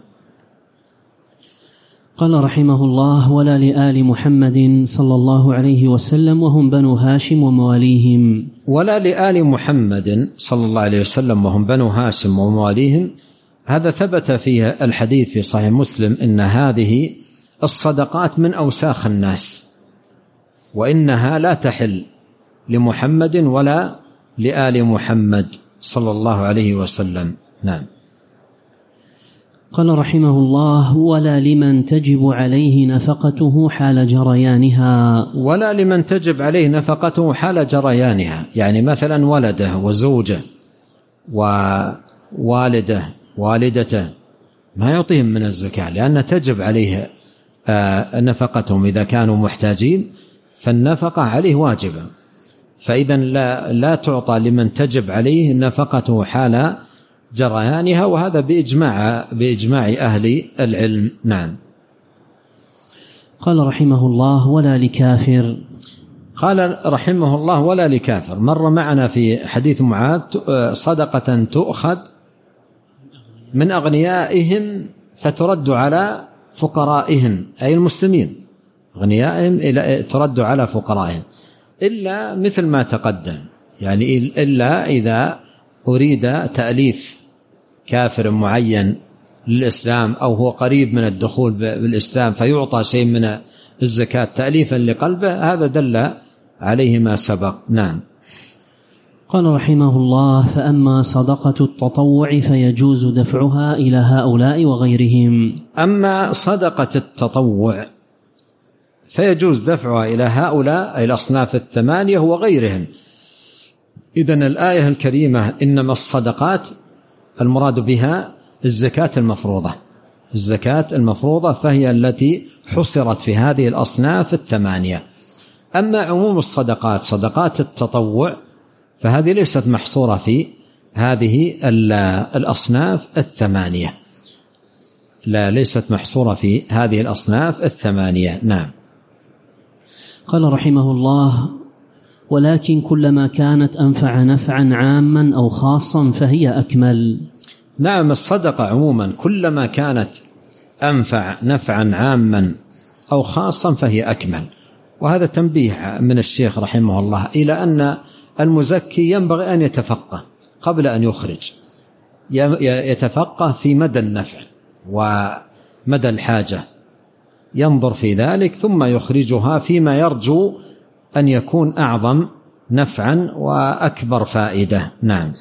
قال رحمه الله: ولا لآل محمد صلى الله عليه وسلم وهم بنو هاشم ومواليهم. ولا لآل محمد صلى الله عليه وسلم وهم بنو هاشم ومواليهم، هذا ثبت في الحديث في صحيح مسلم إن هذه الصدقات من أوساخ الناس، وإنها لا تحل لمحمد ولا لآل محمد صلى الله عليه وسلم. نعم. قال رحمه الله: ولا لمن تجب عليه نفقته حال جريانها. ولا لمن تجب عليه نفقته حال جريانها، يعني مثلا ولده وزوجه ووالده والدته ما يعطيهم من الزكاة، لأن تجب عليه نفقتهم إذا كانوا محتاجين، فالنفقة عليه واجبة، فإذا لا, لا تعطى لمن تجب عليه نفقته حال جريانها، وهذا بإجماع, بإجماع أهل العلم. نعم. قال رحمه الله: ولا لكافر. قال رحمه الله: ولا لكافر. مر معنا في حديث معاذ: صدقة تؤخذ من أغنيائهم فترد على فقرائهم، أي المسلمين، أغنيائهم إلى ترد على فقرائهم، إلا مثل ما تقدم، يعني إلا إذا أريد تأليف كافر معين للإسلام أو هو قريب من الدخول بالإسلام فيعطى شيء من الزكاة تأليفا لقلبه، هذا دل عليه ما سبق. نعم. قال رحمه الله: فأما صدقة التطوع فيجوز دفعها إلى هؤلاء وغيرهم. أما صدقة التطوع فيجوز دفعها إلى هؤلاء، أي الأصناف الثمانية وغيرهم. إذن الآية الكريمة إنما الصدقات المراد بها الزكاة المفروضة، الزكاة المفروضة فهي التي حصرت في هذه الأصناف الثمانية. أما عموم الصدقات، صدقات التطوع، فهذه ليست محصورة في هذه الأصناف الثمانية، لا ليست محصورة في هذه الأصناف الثمانية. نعم. قال رحمه الله: ولكن كلما كانت أنفع نفعا عاما أو خاصا فهي أكمل. نعم، الصدقة عموما كلما كانت أنفع نفعا عاما أو خاصا فهي أكمل. وهذا تنبيه من الشيخ رحمه الله إلى أن المزكي ينبغي أن يتفقه قبل أن يخرج، يتفقه في مدى النفع ومدى الحاجة، ينظر في ذلك ثم يخرجها فيما يرجو أن يكون أعظم نفعا وأكبر فائدة. نعم.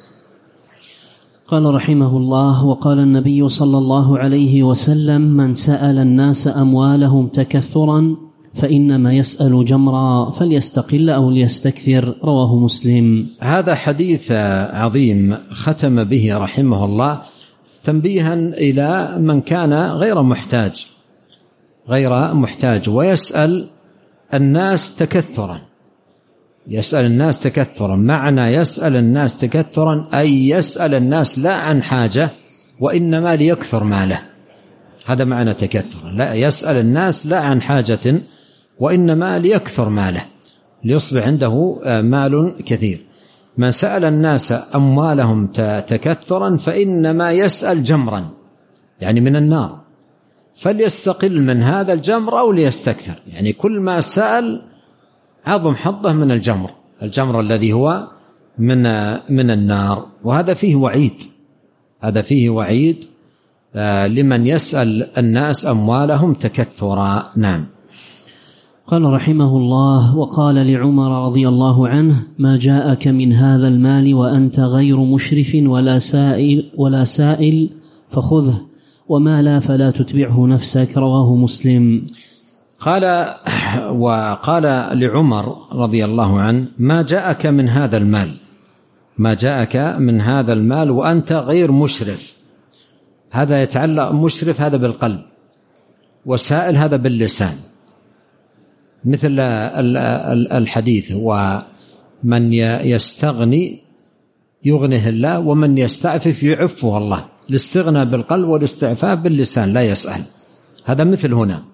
قال رحمه الله: وقال النبي صلى الله عليه وسلم: من سأل الناس أموالهم تكثرا فإنما يسأل جمرا فليستقل أو ليستكثر. رواه مسلم. هذا حديث عظيم ختم به رحمه الله تنبيها إلى من كان غير محتاج غير محتاج ويسأل الناس تكثرا. يسأل الناس تكثرا، معنى يسأل الناس تكثرا أي يسأل الناس لا عن حاجة وإنما ليكثر ماله، هذا معنى تكثرا. لا يسأل الناس لا عن حاجة وإنما ليكثر ماله، ليصبح عنده مال كثير. من سأل الناس أموالهم تكثرا فإنما يسأل جمرا، يعني من النار، فليستقل من هذا الجمر أو ليستكثر، يعني كل ما سأل عظم حظه من الجمر الجمر الذي هو من من النار. وهذا فيه وعيد، هذا فيه وعيد لمن يسأل الناس أموالهم تكثرا. نعم. قال رحمه الله: وقال لعمر رضي الله عنه: ما جاءك من هذا المال وأنت غير مشرف ولا سائل, ولا سائل فخذه، وما لا فلا تتبعه نفسك. رواه مسلم. قال وقال لعمر رضي الله عنه: ما جاءك من هذا المال، ما جاءك من هذا المال وأنت غير مشرف. هذا يتعلق، مشرف هذا بالقلب، وسائل هذا باللسان، مثل الحديث: ومن يستغني يغنه الله، ومن يستعفف يعفه الله. الاستغنى بالقلب والاستعفاف باللسان، لا يسأل. هذا مثل هنا: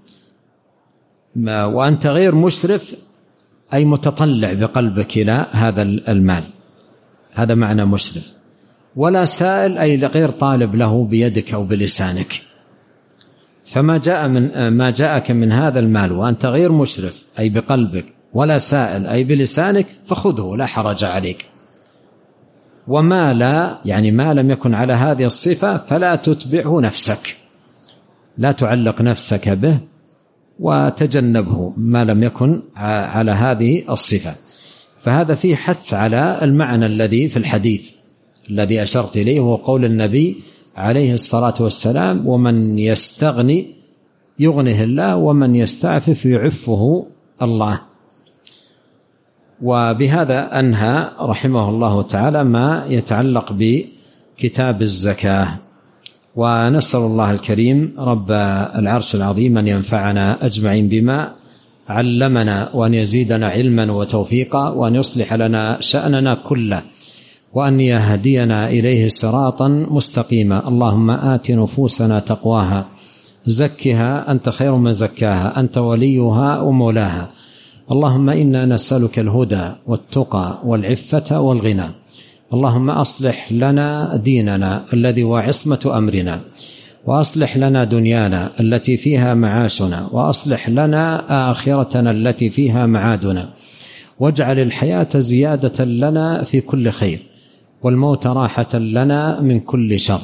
وأنت غير مشرف أي متطلع بقلبك إلى هذا المال، هذا معنى مشرف. ولا سائل أي غير طالب له بيدك أو بلسانك. فما جاء من ما جاءك من هذا المال وأنت غير مشرف أي بقلبك، ولا سائل أي بلسانك، فخذه لا حرج عليك. وما لا يعني ما لم يكن على هذه الصفة فلا تتبعه نفسك، لا تعلق نفسك به وتجنبه ما لم يكن على هذه الصفة. فهذا فيه حث على المعنى الذي في الحديث الذي أشرت إليه، هو قول النبي عليه الصلاة والسلام: ومن يستغني يغنه الله، ومن يستعفف يعفه الله. وبهذا أنهى رحمه الله تعالى ما يتعلق بكتاب الزكاة. ونسأل الله الكريم رب العرش العظيم أن ينفعنا أجمعين بما علمنا، وأن يزيدنا علما وتوفيقا، وأن يصلح لنا شأننا كله، وأن يهدينا إليه صراطا مستقيما. اللهم آت نفوسنا تقواها، زكها أنت خير من زكاها، أنت وليها ومولاها. اللهم إنا نسألك الهدى والتقى والعفة والغنى. اللهم أصلح لنا ديننا الذي هو عصمة أمرنا، وأصلح لنا دنيانا التي فيها معاشنا، وأصلح لنا آخرتنا التي فيها معادنا، واجعل الحياة زيادة لنا في كل خير، والموت راحة لنا من كل شر.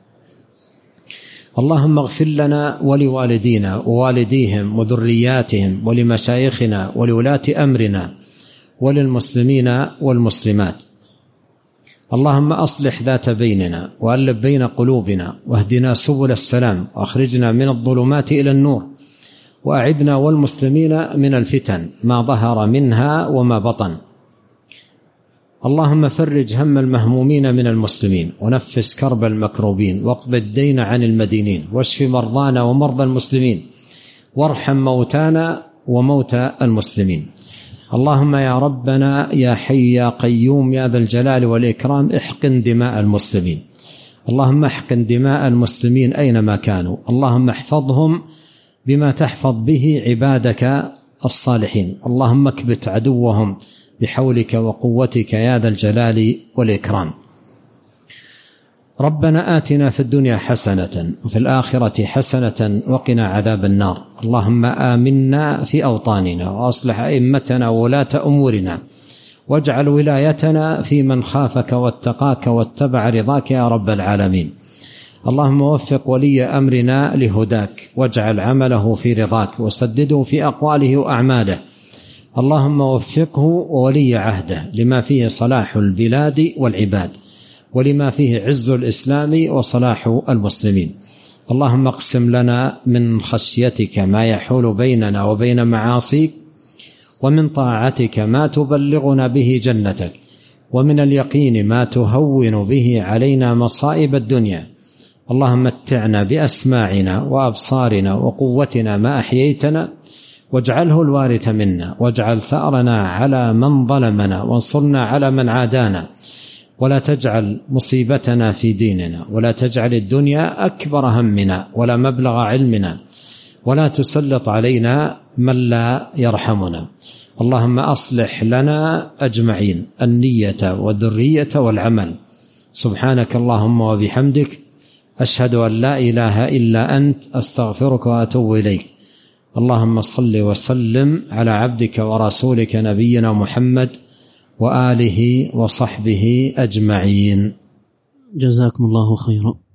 اللهم اغفر لنا ولوالدينا ووالديهم وذرياتهم ولمشايخنا ولولاة أمرنا وللمسلمين والمسلمات. اللهم أصلح ذات بيننا وألف بين قلوبنا، واهدنا سبل السلام، وأخرجنا من الظلمات إلى النور، وأعذنا والمسلمين من الفتن ما ظهر منها وما بطن. اللهم فرج هم المهمومين من المسلمين، ونفس كرب المكروبين، واقض الدين عن المدينين، واشف مرضانا ومرضى المسلمين، وارحم موتانا وموتى المسلمين. اللهم يا ربنا يا حي يا قيوم يا ذا الجلال والإكرام احقن دماء المسلمين. اللهم احقن دماء المسلمين أينما كانوا. اللهم احفظهم بما تحفظ به عبادك الصالحين. اللهم اكبت عدوهم بحولك وقوتك يا ذا الجلال والإكرام. ربنا آتنا في الدنيا حسنة وفي الآخرة حسنة وقنا عذاب النار. اللهم آمنا في أوطاننا، وأصلح أئمتنا وولاة أمورنا، واجعل ولايتنا في من خافك واتقاك واتبع رضاك يا رب العالمين. اللهم وفق ولي أمرنا لهداك، واجعل عمله في رضاك، وسدده في أقواله وأعماله. اللهم وفقه وولي عهده لما فيه صلاح البلاد والعباد، ولما فيه عز الإسلام وصلاح المسلمين. اللهم اقسم لنا من خشيتك ما يحول بيننا وبين معاصيك، ومن طاعتك ما تبلغنا به جنتك، ومن اليقين ما تهون به علينا مصائب الدنيا. اللهم متعنا بأسماعنا وأبصارنا وقوتنا ما أحييتنا، واجعله الوارث منا، واجعل ثأرنا على من ظلمنا، وانصرنا على من عادانا، ولا تجعل مصيبتنا في ديننا، ولا تجعل الدنيا أكبر همنا ولا مبلغ علمنا، ولا تسلط علينا من لا يرحمنا. اللهم أصلح لنا أجمعين النية والذرية والعمل. سبحانك اللهم وبحمدك، أشهد أن لا إله إلا أنت، أستغفرك وأتوب إليك. اللهم صل وسلم على عبدك ورسولك نبينا محمد وآله وصحبه أجمعين. جزاكم الله خيرا.